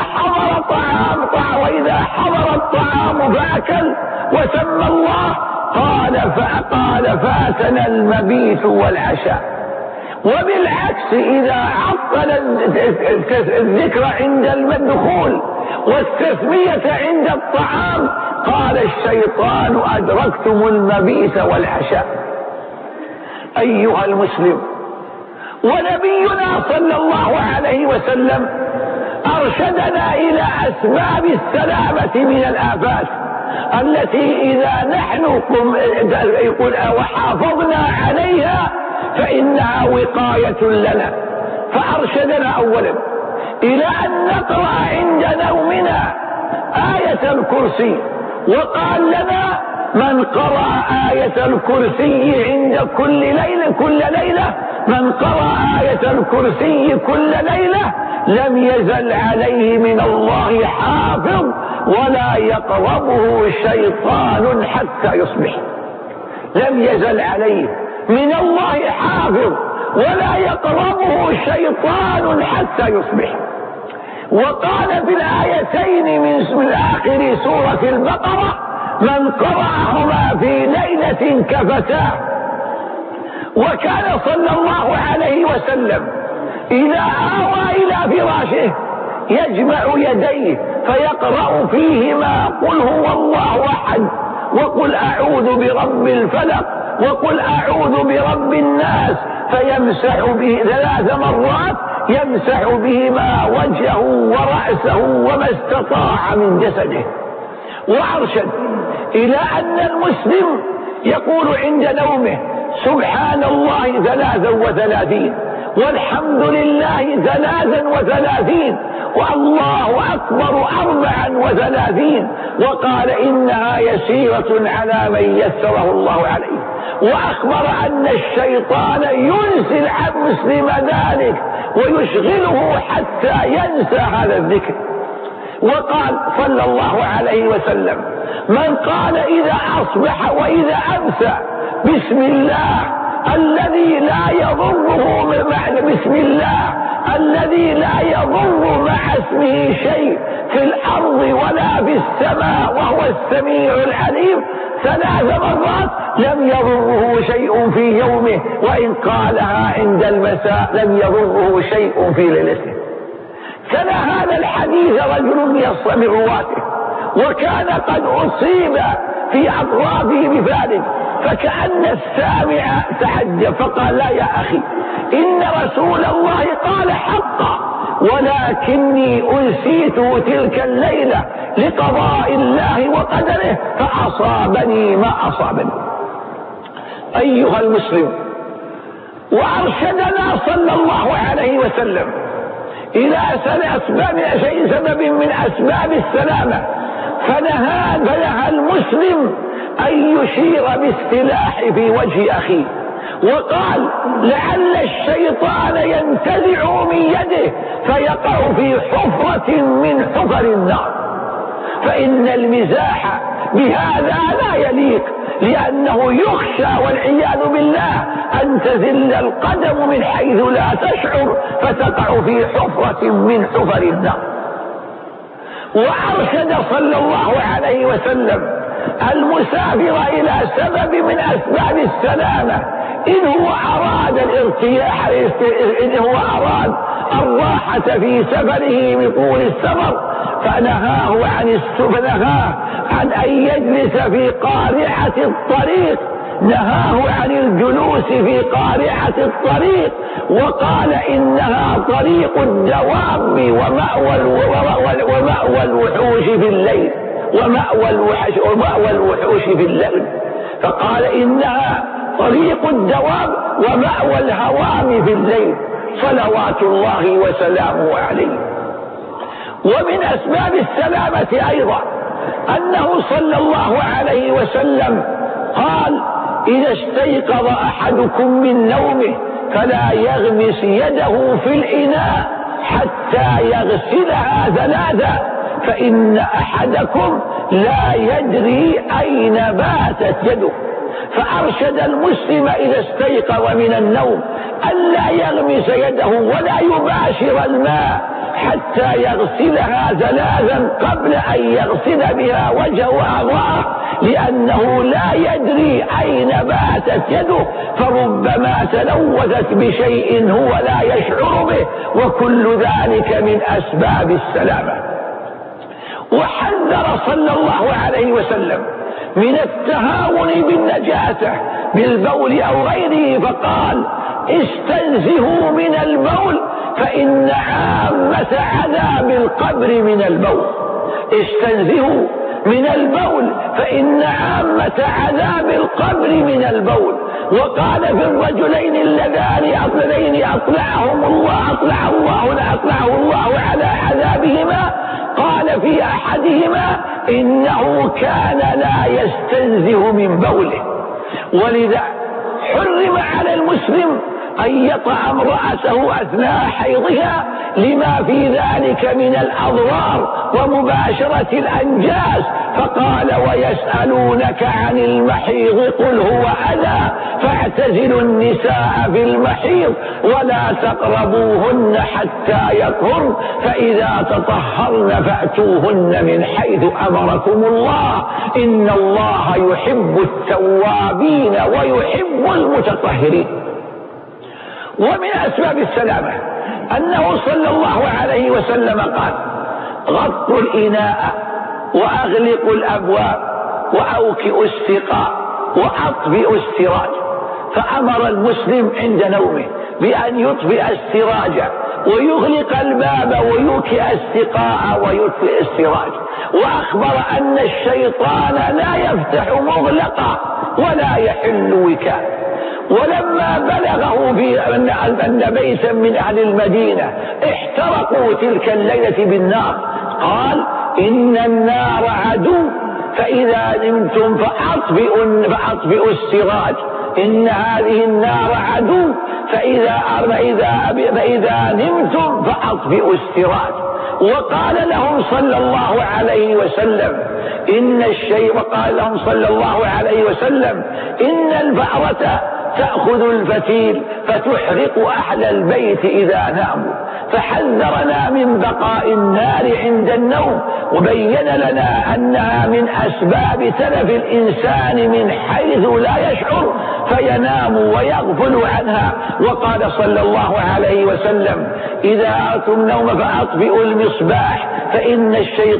حضر الطعام فأكل وسمى الله قال فاتنا المبيت والعشاء. وبالعكس إذا عطل الذكر عند الدخول والتسمية عند الطعام قال الشيطان أدركتم المبيت والعشاء. أيها المسلم، ونبينا صلى الله عليه وسلم أرشدنا إلى أسباب السلامة من الآفات التي إذا نحن وحافظنا عليها فإنها وقاية لنا. فأرشدنا أولا إلى أن نقرأ عند نومنا آية الكرسي، وقال لنا من قرأ آية الكرسي عند كل ليلة من قرأ آية الكرسي كل ليلة لم يزل عليه من الله حافظ ولا يقربه شيطان حتى يصبح. لم يزل عليه من الله حافظ ولا يقربه شيطان حتى يصبح. وقال في الآيتين من آخر سورة البقرة من قرأهما في ليلة كفتاه. وكان صلى الله عليه وسلم إذا آوى إلى فراشه يجمع يديه فيقرأ فيهما قل هو الله أحد وقل أعوذ برب الفلق وقل أعوذ برب الناس، فيمسح به 3 مرات يمسح بهما وجهه ورأسه وما استطاع من جسده. وأرشد إلى أن المسلم يقول عند نومه سبحان الله 33 والحمد لله 33 والله أكبر 34، وقال إنها يسيرة على من يسره الله عليه. وأخبر أن الشيطان ينسي المسلم ذلك ويشغله حتى ينسى هذا الذكر. وقال صلى الله عليه وسلم من قال إذا أصبح وإذا أمسى بسم الله الذي لا يضره بسم الله الذي لا يضر مع اسمه شيء في الأرض ولا في السماء وهو السميع العليم 3 مرات لم يضره شيء في يومه، وإن قالها عند المساء لم يضره شيء في ليلته. تلا هذا الحديث رجل من رواته وكان قد أصيب في أطرافه بذلك، فكأن السامع تعجب فقال لا يا أخي إن رسول الله قال حقا ولكني أنسيت تلك الليلة لقضاء الله وقدره فأصابني ما أصابني. أيها المسلم، وأرشدنا صلى الله عليه وسلم إلى سبب من أسباب السلامة، فنهى المسلم أن يشير بالسلاح في وجه أخيه، وقال لعل الشيطان ينتزع من يده فيقع في حفرة من حفر النار. فإن المزاح بهذا لا يليق، لأنه يخشى والعياذ بالله أن تزل القدم من حيث لا تشعر فتقع في حفرة من حفر النار. وأرشد صلى الله عليه وسلم المسافر إلى سبب من أسباب السلامة إن هو أراد الارتياح، إن هو أراد الراحة في سفره بطول السفر، فنهاه عن أن يجلس في قارعة الطريق، نهاه عن الجلوس في قارعة الطريق، وقال إنها طريق الدواب ومأوى الوحوش في الليل، ومأوى الوحوش في الليل. فقال إنها طريق الدواب ومأوى الهوام في الليل، صلوات الله وسلامه عليه. ومن أسباب السلامة أيضا أنه صلى الله عليه وسلم قال: إذا استيقظ أحدكم من نومه فلا يغمس يده في الإناء حتى يغسلها ثلاثا، فإن أحدكم لا يدري أين باتت يده. فأرشد المسلم إذا استيقظ من النوم ألا يغمس يده ولا يباشر الماء حتى يغسلها ثلاثا قبل أن يغسل بها وجهه وأعضاءه، لأنه لا يدري أين باتت يده، فربما تلوثت بشيء هو لا يشعر به، وكل ذلك من أسباب السلامة. وحذر صلى الله عليه وسلم من التهاون بالنجاسة بالبول أو غيره، فقال: استنزهوا من البول فإن عامة عذاب القبر من البول. استنزهوا من البول فإن عامة عذاب القبر من البول. وقال في الرجلين اللذان أطلعه الله على عذابهما، قال في أحدهما: إنه كان لا يستنزه من بوله. ولذا حرم على المسلم أن يطع امرأته أثناء حيضها لما في ذلك من الأضرار ومباشرة الأنجاس، فقال: ويسألونك عن المحيض قل هو أذى فاعتزلوا النساء في المحيض ولا تقربوهن حتى يطهرن فإذا تطهرن فأتوهن من حيث أمركم الله إن الله يحب التوابين ويحب المتطهرين. ومن أسباب السلامة أنه صلى الله عليه وسلم قال: غطوا الإناء وأغلقوا الأبواب وأوكئوا السقاء وأطفئوا السراج. فأمر المسلم عند نومه بأن يطفئ السراج ويغلق الباب ويوكئ السقاء ويطفئ السراج. وأخبر أن الشيطان لا يفتح مغلقا ولا يحل وكاء. ولما بلغه أن بيتا من أهل المدينة احترقوا تلك الليلة بالنار، قال: إن النار عدو فإذا نمتم فأطفئوا السراج، إن هذه النار عدو فإذا نمتم فأطفئوا السراج. وقال لهم صلى الله عليه وسلم إن الفأرة تأخذ الفتيل فتحرق أهل البيت إذا ناموا. فحذرنا من بقاء النار عند النوم، وبين لنا أنها من أسباب تلف الإنسان من حيث لا يشعر فينام ويغفل عنها. وقال صلى الله عليه وسلم: إذا أردتم النوم فأطفئوا المصباح فإن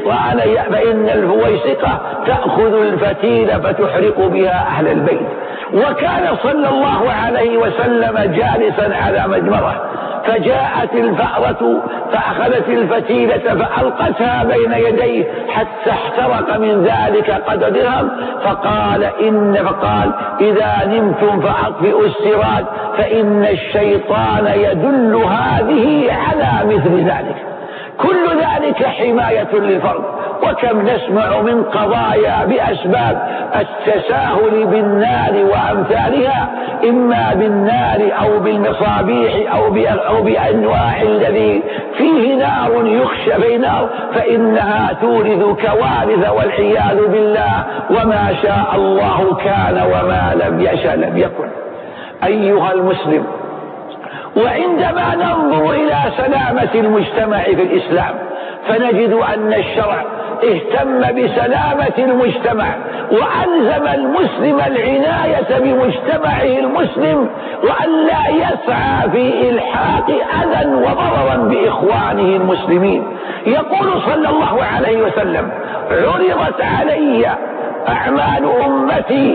الفويسقة تأخذ الفتيل فتحرق بها أهل البيت. وكان صلى الله عليه وسلم جالسا على مجمرة، فجاءت الفأرة فأخذت الفتيلة فألقتها بين يديه حتى احترق من ذلك قدر درهم. فقال إذا نمتم فأطفئوا السراج فإن الشيطان يدل هذه على مثل ذلك. كل ذلك حماية للفرد. وكم نسمع من قضايا بأسباب التساهل بالنار وأمثالها، إما بالنار أو بالمصابيح أو بأنواع الذي فيه نار يخشى في نار، فإنها تورث كوارث والعياذ بالله. وما شاء الله كان وما لم يشأ لم يكن. أيها المسلم، وعندما ننظر إلى سلامة المجتمع في الإسلام فنجد أن الشرع اهتم بسلامة المجتمع وألزم المسلم العناية بمجتمعه المسلم، وأن لا يسعى في إلحاق أذى وضررا بإخوانه المسلمين. يقول صلى الله عليه وسلم: عرضت علي أعمال أمتي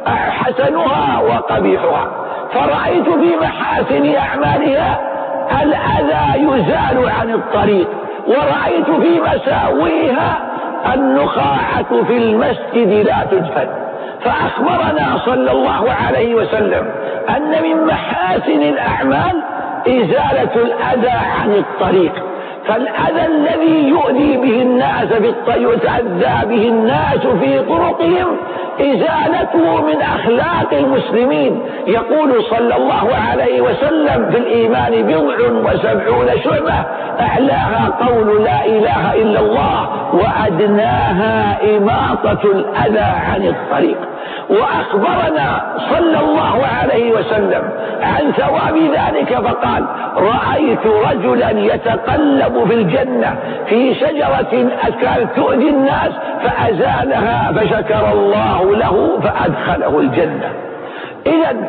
حسنها وقبيحها، فرأيت في محاسن أعمالها الأذى يزال عن الطريق، ورأيت في مساويها النخاعة في المسجد لا تدفن. فأخبرنا صلى الله عليه وسلم أن من محاسن الأعمال إزالة الأذى عن الطريق. فالأذى الذي يؤذي به الناس يتأذى به الناس في طرقهم إزالته من أخلاق المسلمين. يقول صلى الله عليه وسلم: في الإيمان 70 شعبة، أعلاها قول لا إله إلا الله، وأدناها إماطة الأذى عن الطريق. وأخبرنا صلى الله عليه وسلم عن ثواب ذلك فقال: رأيت رجلا يتقلب في الجنة في شجرة كانت تؤذي الناس فأزالها فشكر الله له فأدخله الجنة. إذن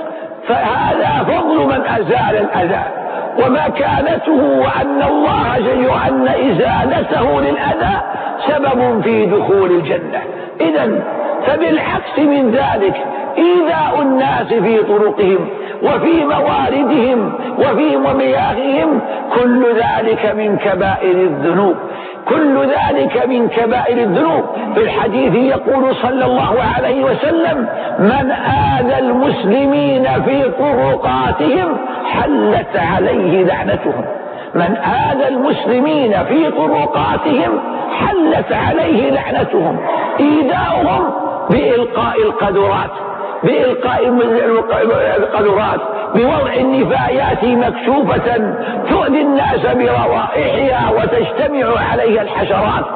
فهذا فضل من أزال الأذى ومكانته، وأن الله أن إزالته للأذى سبب في دخول الجنة. إذن فبالعكس من ذلك إيذاء الناس في طرقهم وفي مواردهم وفي مياههم كل ذلك من كبائر الذنوب، كل ذلك من كبائر الذنوب. في الحديث يقول صلى الله عليه وسلم: من آذى المسلمين في طرقاتهم حلت عليه لعنتهم. من آذى المسلمين في طرقاتهم حلت عليه لعنتهم. إيذاؤهم بإلقاء القدرات، بوضع النفايات مكشوفة تؤذي الناس بروائحها وتجتمع عليها الحشرات،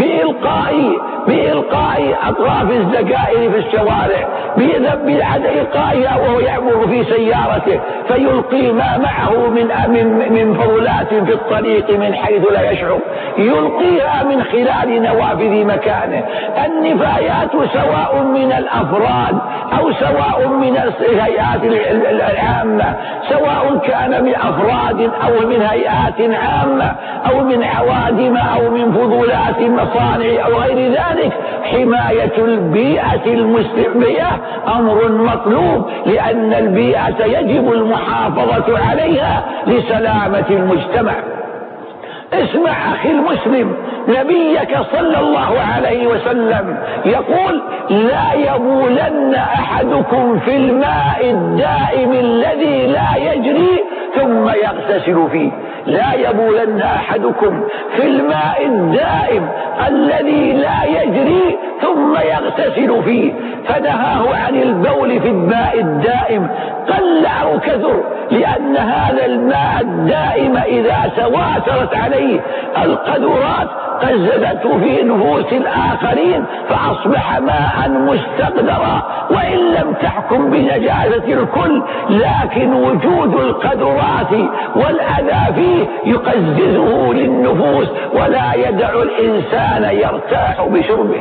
بإلقاء أطراف الزجائر في الشوارع، بإلقائها وهو يعبر في سيارته فيلقي ما معه من فضلات في الطريق من حيث لا يشعر، يلقيها من خلال نوافذ مكانه. النفايات سواء من الأفراد أو سواء من الهيئات العامة، سواء كان من أفراد أو من هيئات عامة أو من عوادم أو من فضولات مصانع أو غير ذلك، حماية البيئة المسلمة أمر مطلوب، لأن البيئة يجب المحافظة عليها لسلامة المجتمع. اسمع أخي المسلم، نبيك صلى الله عليه وسلم يقول: لا يبولن أحدكم في الماء الدائم الذي لا يجري ثم يغتسل فيه. لا يبولن أحدكم في الماء الدائم الذي لا يجري ثم يغتسل فيه. فنهاه عن البول في الماء الدائم قل أو كثر، لأن هذا الماء الدائم إذا تواترت عليه القذورات قزلته في نفوس الآخرين فأصبح ماء مستقدرا، وإن لم تحكم بنجاسة الكل، لكن وجود القذورات والأذى فيه يقززه للنفوس ولا يدع الإنسان يرتاح بشربه.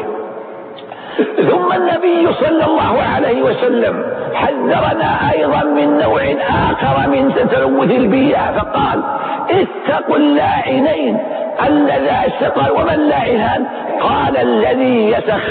ثم النبي صلى الله عليه وسلم حذرنا أيضا من نوع آخر من تلوث البيئة فقال: اتقوا اللاعنين. قال: وما اللاعنان؟ قال: الذي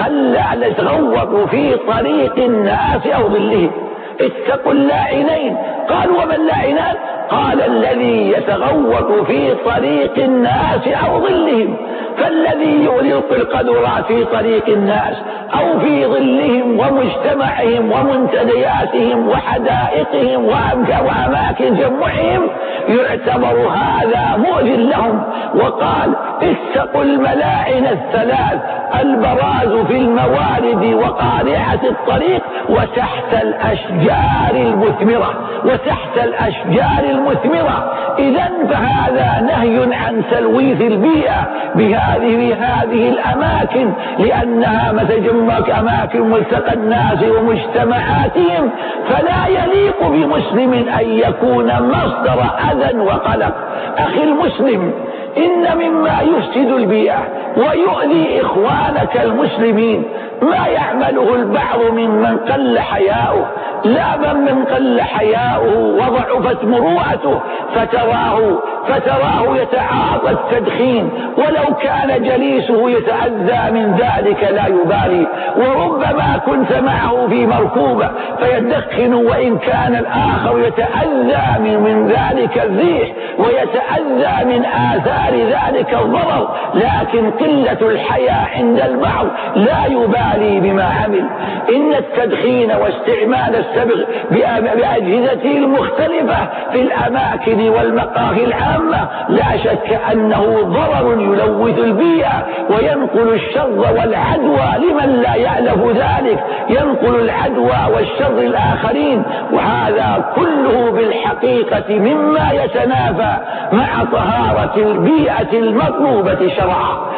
يتغوط في طريق الناس أو ظلهم. اتقوا اللاعنين. قال: وما اللاعنان؟ قال: الذي يتغوط في طريق الناس أو ظلهم. فالذي يلقي القذورات في طريق الناس أو في ظلهم ومجتمعهم ومنتدياتهم وحدائقهم وأماكن جمعهم يعتبر هذا مؤذن لهم. وقال: اتقوا الملاعن الثلاث: البراز في الموارد وقارعة الطريق وتحت الأشجار المثمرة. إذن فهذا نهي عن تلويث البيئة بهذه الأماكن، لأنها متجمع أماكن ملتقى الناس ومجتمعاتهم، فلا يليق بمسلم أن يكون مصدر أذى وقلق. أخي المسلم، إن مما يفسد البيئة ويؤذي إخوانك المسلمين ما يعمله البعض ممن قل حياؤه، لا من قل حياؤه وضعفت مروءته فتراه يتعاطى التدخين، ولو كان جليسه يتأذى من ذلك لا يبالي. وربما كنت معه في مركوبة فيدخن وإن كان الآخر يتأذى من ذلك الريح ويتأذى من آثار ذلك الضرر، لكن قلة الحياء عند البعض لا يبالي بما عمل. إن التدخين واستعمال السبغ بأجهزته المختلفة في الأماكن والمقاهي العامة لا شك أنه ضرر يلوث البيئة وينقل الشر والعدوى لمن لا يألف ذلك، ينقل العدوى والشر الآخرين، وهذا كله بالحقيقة مما يتنافى مع طهارة البيئة المطلوبة شرعا.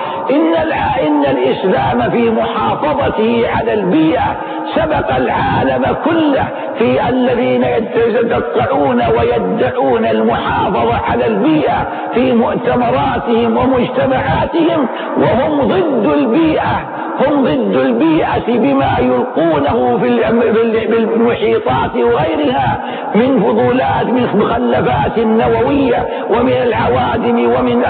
إن الإسلام في محافظته على البيئة سبق العالم كله في الذين يتقطعون ويدعون المحافظة على البيئة في مؤتمراتهم ومجتمعاتهم، وهم ضد البيئة، هم ضد البيئة بما يلقونه في المحيطات وغيرها من فضولات، من مخلفات نووية ومن العوادم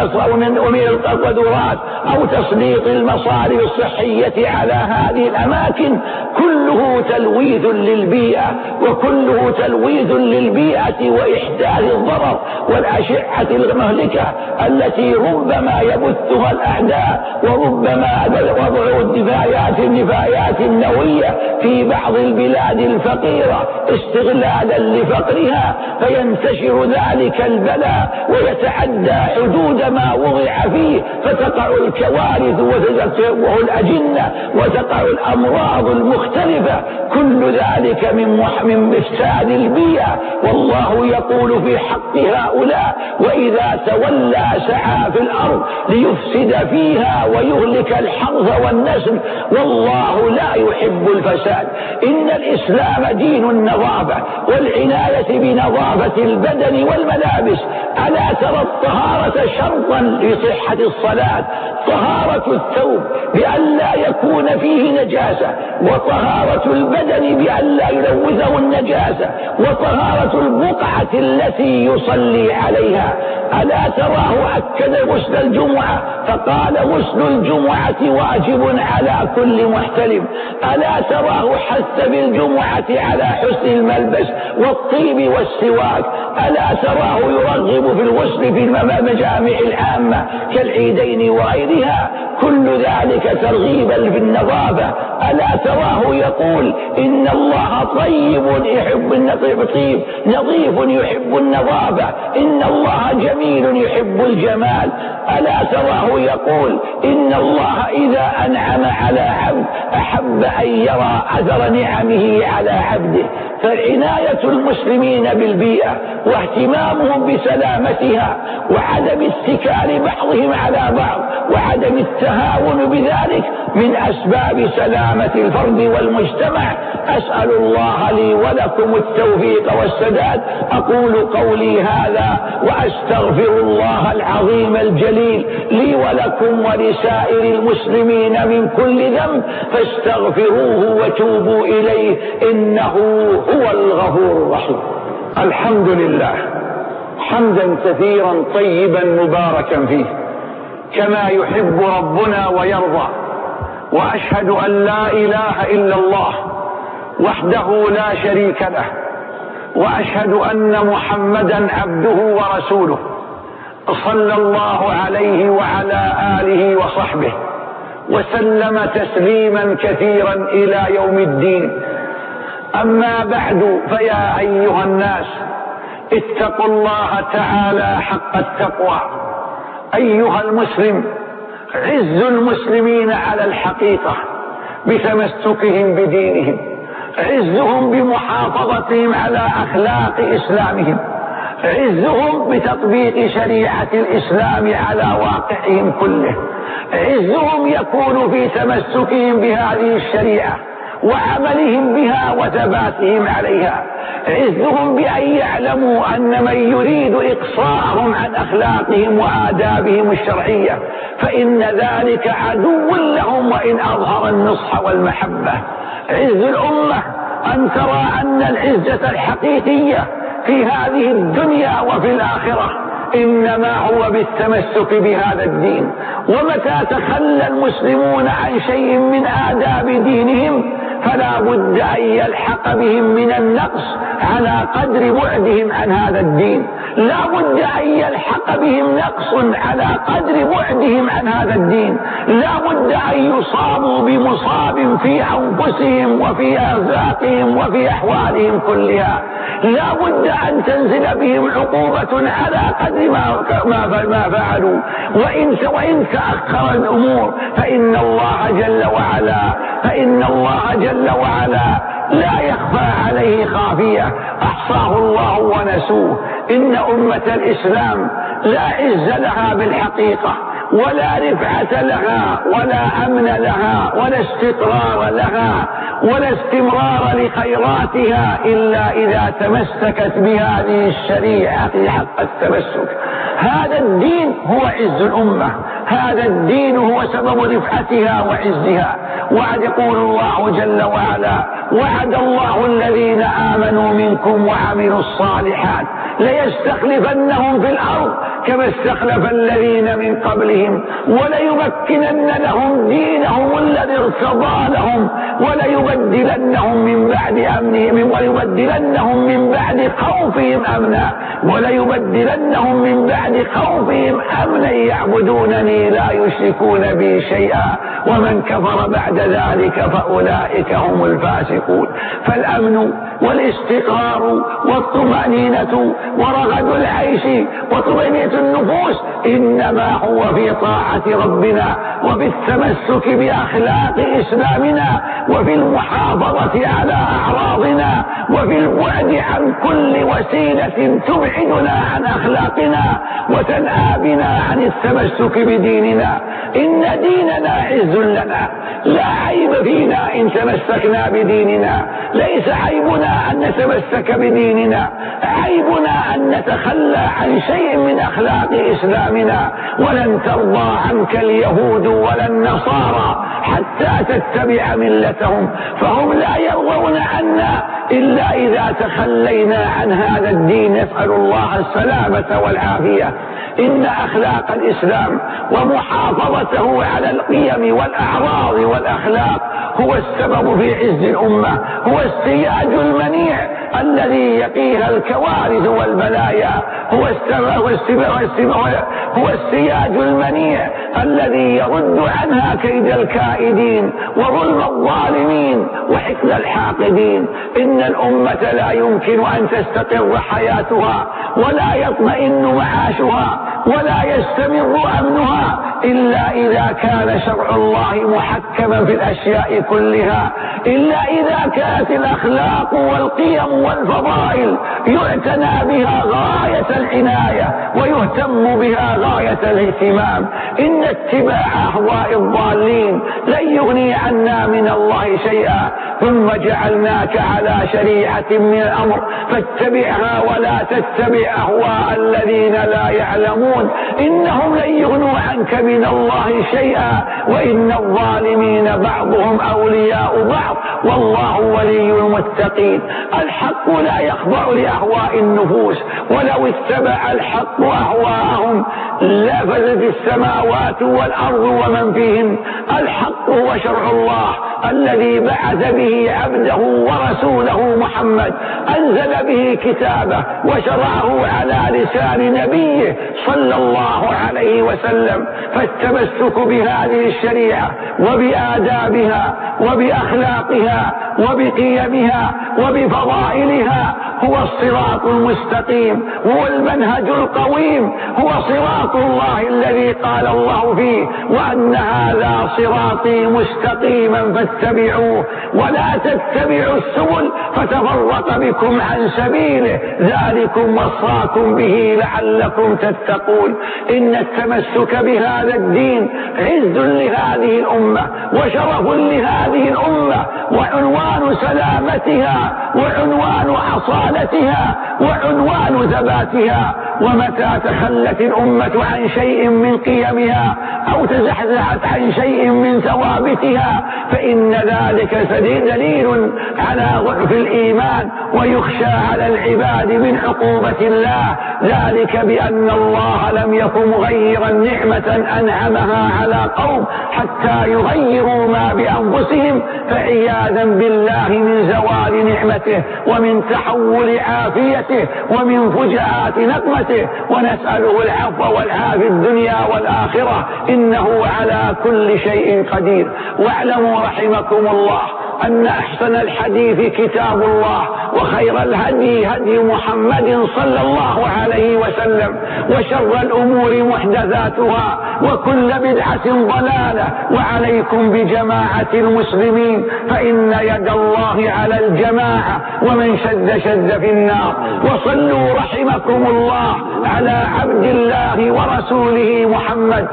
ومن القذورات أو تسليط المصارف الصحية على هذه الأماكن، كله تلويث للبيئة وكله تلويث للبيئة وإحداث الضرر والأشعة المهلكة التي ربما يبثها الأعداء، وربما وضعوا النفايات النووية في بعض البلاد الفقيرة استغلالا لفقرها، فينتشر ذلك البلاء ويتعدى حدود ما وضع فيه، فتقع الكوارث وتزرعه الأجنة وتقع الأمراض المختلفة، كل ذلك من إفساد البيئة. والله يقول في حق هؤلاء: وإذا تولى سعى في الأرض ليفسد فيها ويهلك الحرث والنسل والله لا يحب الفساد. إن الإسلام دين النظافة والعناية بنظافة البدن والملابس. ألا ترى الطهارة شرطا لصحة الصلاة؟ طهارة الثوب بأن لا يكون فيه نجاسة، وطهارة البدن بأن لا يلوثه النجاسة، وطهارة البقعة التي يصلي عليها. ألا تراه أكد غسل الجمعة فقال: غسل الجمعة واجب على كل محتلم. ألا تراه حث بالجمعة على حسن الملبس والطيب والسواك. ألا تراه يرغب في الغسل في المجامع العامة كالعيدين وغيرها، كل ذلك ترغيبا في النظافة. ألا تراه يقول: إن الله طيب يحب الطيب، نظيف يحب النظافة، إن الله جميل يحب الجمال. ألا تراه يقول: إن الله إذا أنعم على عبد أحب أن يرى أثر نعمه على عبده. فعناية المسلمين بالبيئة واهتمامهم بسلامتها وعدم اتكال بعضهم على بعض وعدم التهاون بذلك من أسباب سلامة الفرد والمجتمع. أسأل الله لي ولكم التوفيق والسداد. أقول قولي هذا وأستغفر الله العظيم الجليل لي ولكم ولسائر المسلمين من كل ذنب، فاستغفروه وتوبوا إليه إنه هو الغفور الرحيم. الحمد لله حمدا كثيرا طيبا مباركا فيه كما يحب ربنا ويرضى، وأشهد أن لا إله إلا الله وحده لا شريك له، وأشهد أن محمدا عبده ورسوله صلى الله عليه وعلى آله وصحبه وسلم تسليما كثيرا إلى يوم الدين. أما بعد، فيا أيها الناس اتقوا الله تعالى حق التقوى. أيها المسلم، عز المسلمين على الحقيقة بتمسكهم بدينهم، عزهم بمحافظتهم على أخلاق إسلامهم، عزهم بتطبيق شريعة الإسلام على واقعهم كله، عزهم يكون في تمسكهم بهذه الشريعة وعملهم بها وثباتهم عليها. عزهم بأن يعلموا أن من يريد إقصاءهم عن أخلاقهم وآدابهم الشرعية فإن ذلك عدو لهم وإن أظهر النصح والمحبة. عز الأمة أن ترى أن العزة الحقيقية في هذه الدنيا وفي الآخرة إنما هو بالتمسك بهذا الدين. ومتى تخلى المسلمون عن شيء من آداب دينهم فلا بد أن يلحق بهم من النقص على قدر بعدهم عن هذا الدين. لا بد أن يلحق بهم نقص على قدر بعدهم عن هذا الدين. لا بد أن يصابوا بمصاب في أنفسهم وفي أرزاقهم وفي أحوالهم كلها. لا بد أن تنزل بهم عقوبة على قدر ما فعلوا. وإن تأخر الأمور فإن الله جل وعلا لا يخفى عليه خافية، أحصاه الله ونسوه. إن أمة الإسلام لا عز لها بالحقيقة ولا رفعة لها ولا أمن لها ولا استقرار لها ولا استمرار لخيراتها إلا إذا تمسكت بهذه الشريعة حق التمسك. هذا الدين هو عز الأمة، هذا الدين هو سبب رفعتها وعزها. يقول الله جل وعلا: وعد الله الذين آمنوا منكم وعملوا الصالحات ليستخلفنهم في الأرض كما استخلف الذين من قبلهم وليمكنن لهم دينهم الذي ارتضى لهم وليبدلنهم من بعد أمنهم وليبدلنهم من بعد خوفهم أمنا وليبدلنهم من بعد خوفهم أمنا يعبدونني لا يشركون بي شيئا ومن كفر بعد ذلك فأولئك هم الفاسقون. فالأمن والاستقرار والطمأنينة ورغد العيش وطمأنينة النفوس إنما هو في طاعة ربنا وبالتمسك بأخلاق إسلامنا وفي المحافظة على أعراضنا وفي البعد عن كل وسيلة تبعدنا عن أخلاقنا وتنأى بنا عن التمسك بديننا. إن ديننا عز لنا، لا عيب فينا إن تمسكنا بديننا. ليس عيبنا أن نتمسك بديننا، عيبنا أن نتخلى عن شيء من أخلاق إسلامنا. ولن ترضى عنك اليهود ولا النصارى حتى تتبع ملتهم، فهم لا يرضون عنا إلا إذا تخلينا عن هذا الدين. نسأل الله السلامة والعافية. إن أخلاق الإسلام ومحافظته على القيم والأعراض والأخلاق هو السبب في عز الأمة، هو السياج المنيع الذي يقيها الكوارث والبلايا، هو السياج المنيع الذي يرد عنها كيد الكائدين وظلم الظالمين وحقد الحاقدين. إن الأمة لا يمكن أن تستقر حياتها ولا يطمئن معاشها ولا يستمر أمنها إلا إذا كان شرع الله محكما في الأشياء كلها، إلا إذا كانت الأخلاق والقيم والفضائل يعتنى بها غاية العناية ويهتم بها غاية الاهتمام. إن اتباع أهواء الضالين لن يغني عنا من الله شيئا، ثم جعلناك على شريعة من الأمر فاتبعها ولا تتبع أهواء الذين لا يعلمون إنهم لن يغنوا عنك من الله شيئا وإن الظالمين بعضهم أولياء بعض والله ولي المتقين. الحق لا يخضع لأهواء النفوس، ولو اتبع الحق أهواءهم لفسدت السماوات والأرض ومن فيهن. الحق هو شرع الله الذي بعث به عبده ورسوله محمد، أنزل به كتابه وشرعه على لسان نبيه صلى الله عليه وسلم. فالتمسك بهذه الشريعة وبآدابها وبأخلاقها وبقيمها وبفضائلها هو الصراط المستقيم، هو المنهج القويم، هو صراط الله الذي قال الله فيه: وأن هذا صراطي مستقيما فاتبعوه ولا تتبعوا السبل فتفرق بكم عن سبيله ذلكم وصاكم به لعلكم تتقون. إن التمسك بهذا الدين عز لهذه الأمة وشرف لهذه الأمة وعنوان سلامتها وعنوان أصالتها وعنوان ثباتها. ومتى تخلت الأمة عن شيء من قيمها أو تزحزحت عن شيء من ثوابتها فإن ذلك دليل على ضعف الإيمان، ويخشى على العباد من عقوبة الله، ذلك بأن الله لم يكن مغيرا نعمة أنعمها على قوم حتى يغيروا ما بأنفسهم، فعياذا بالله من زوال نعمته ومن تحول عافيته ومن فجاءات نقمته، ونسأله العفو والعافية الدنيا والآخرة إنه على كل شيء قدير. واعلموا رحمكم الله أن أحسن الحديث كتاب الله، وخير الهدي هدي محمد صلى الله عليه وسلم، وشر الأمور محدثاتها وكل بدعة ضلالة. وعليكم بجماعة المسلمين فإن يد الله على الجماعة، ومن شد شد في النار. وصلوا رحمكم الله على عبد الله ورسوله محمد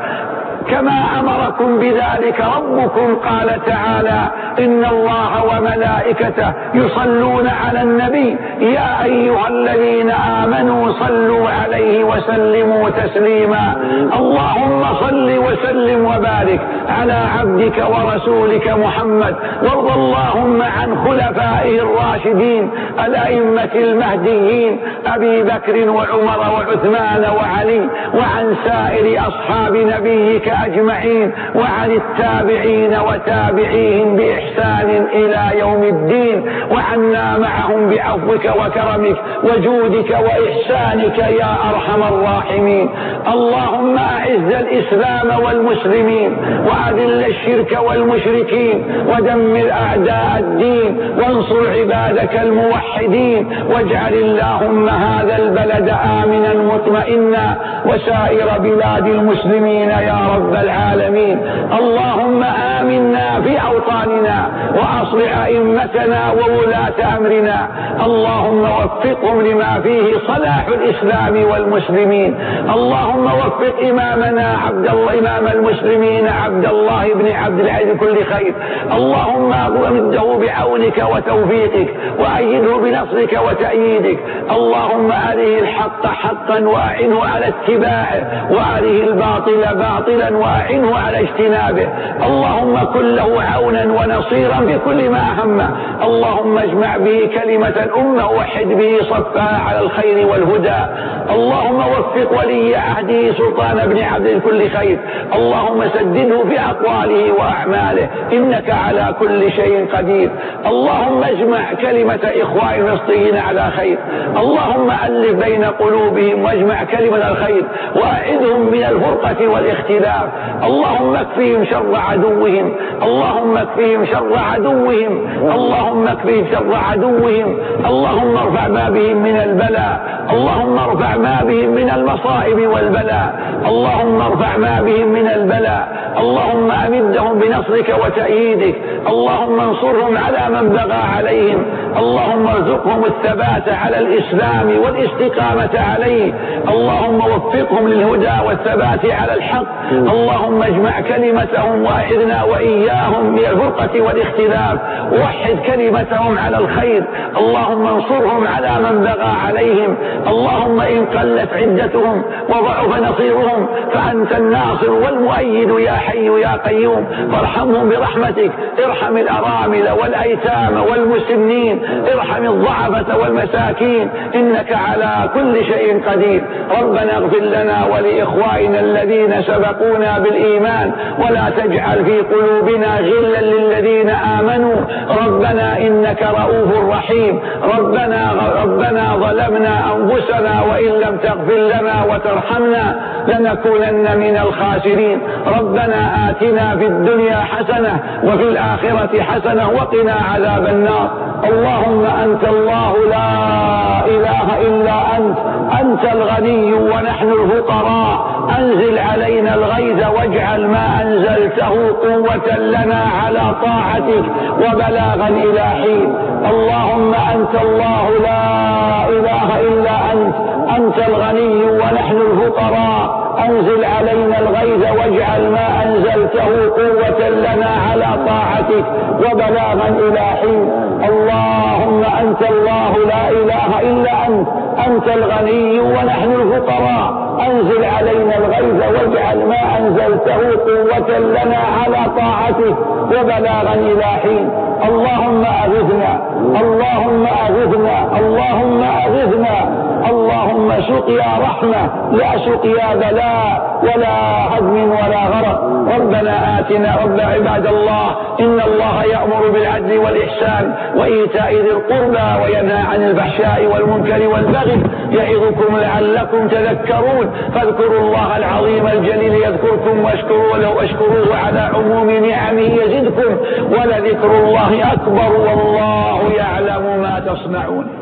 كما أمركم بذلك ربكم. قال تعالى: إن الله وملائكته يصلون على النبي يا أيها الذين آمنوا صلوا عليه وسلموا تسليما. اللهم صل وسلم وبارك على عبدك ورسولك محمد، وارض اللهم عن خلفائه الراشدين الأئمة المهديين أبي بكر وعمر وعثمان وعلي، وعن سائر أصحاب نبيك أجمعين، وعن التابعين وتابعيهم بإحسان إلى يوم الدين، وعنا معهم بعفوك وكرمك وجودك وإحسانك يا أرحم الراحمين. اللهم أعز الإسلام والمسلمين، وأذل الشرك والمشركين، ودمر أعداء الدين، وانصر عبادك الموحدين، واجعل اللهم هذا البلد آمنا مطمئنا وسائر بلاد المسلمين يا رب العالمين. اللهم آمنا في أوطاننا وأصلح أئمتنا وولاة أمرنا، اللهم وفقهم لما فيه صلاح الإسلام والمسلمين. اللهم وفق إمامنا عبد الله إمام المسلمين عبد الله بن عبد العزيز كل خير، اللهم أمده بعونك وتوفيقك، وأيده بنصرك وتأييدك. اللهم أريه الحق حقا وأعنه على اتباعه، وأريه الباطل باطلا وأعنه على اجتنابه. اللهم كن له عونا ونصيرا بكل ما همه. اللهم اجمع به كلمة الأمة ووحد به صفها على الخير والهدى. اللهم وفق ولي عهده سلطان بن عبد كل خير، اللهم سدده في أقواله وأعماله إنك على كل شيء قدير. اللهم اجمع كلمة إخوان الفلسطينيين على خير، اللهم ألف بين قلوبهم واجمع كلمة الخير، وأعذهم من الفرقة والاختلاف. اللهم اكفيهم شر عدوهم، اللهم اكفيهم شر عدوهم، اللهم اكفيهم شر عدوهم. اللهم ارفع ما بهم من البلاء، اللهم ارفع ما بهم من المصائب والبلاء، اللهم ارفع ما بهم من البلاء. اللهم أمدهم بنصرك وتأييدك، اللهم انصرهم على من بغى عليهم، اللهم ارزقهم الثبات على الإسلام والاستقامة عليه، اللهم وفقهم للهدى والثبات على الحق. اللهم اجمع كلمتهم وأعذنا وإياهم من الفرقة والاختلاف، ووحد كلمتهم على الخير. اللهم انصرهم على من بغى عليهم. اللهم إن قلت عدتهم وضعف نصيرهم فأنت الناصر والمؤيد يا حي يا قيوم، فارحمهم برحمتك. ارحم الأرامل والأيتام والمسنين، ارحم الضعفة والمساكين إنك على كل شيء قدير. ربنا اغفر لنا ولإخوائنا الذين سبقونا بالإيمان، ولا تجعل في قلوبنا غلا للذين آمنوا. ربنا إنك رؤوف رحيم. ربنا ظلمنا أنفسنا وإن لم تغفر لنا وترحمنا لنكونن من الخاسرين. ربنا ربنا آتنا في الدنيا حسنة وفي الآخرة حسنة وقنا عذاب النار. اللهم أنت الله لا إله إلا أنت، أنت الغني ونحن الفقراء، أنزل علينا الغيث واجعل ما أنزلته قوة لنا على طاعتك وبلاغا إلى حين. اللهم أنت الله لا إله إلا أنت، أنت الغني ونحن الفقراء، أنزل علينا الغيث واجعل ما أنزلته قوة لنا على طاعتك وبلاغا إلى حين. اللهم أنت الله لا إله إلا أنت، أنت الغني ونحن الفقراء، أنزل علينا الغيث واجعل ما أنزلته قوة لنا على طاعتك وبلاغا إلى حين. اللهم أغثنا، اللهم أغثنا، اللهم أغثنا، اللهم سقيا رحمة لا سقيا بلاء ولا هدم ولا غرق. ربنا آتنا عباد الله إن الله يأمر بالعدل والإحسان وإيتاء ذي القربى وينهى عن الفحشاء والمنكر والبغي يعظكم لعلكم تذكرون. فاذكروا الله العظيم الجليل يذكركم واشكروه على عموم نعمه يزدكم ولذكر الله أكبر والله يعلم ما تصنعون.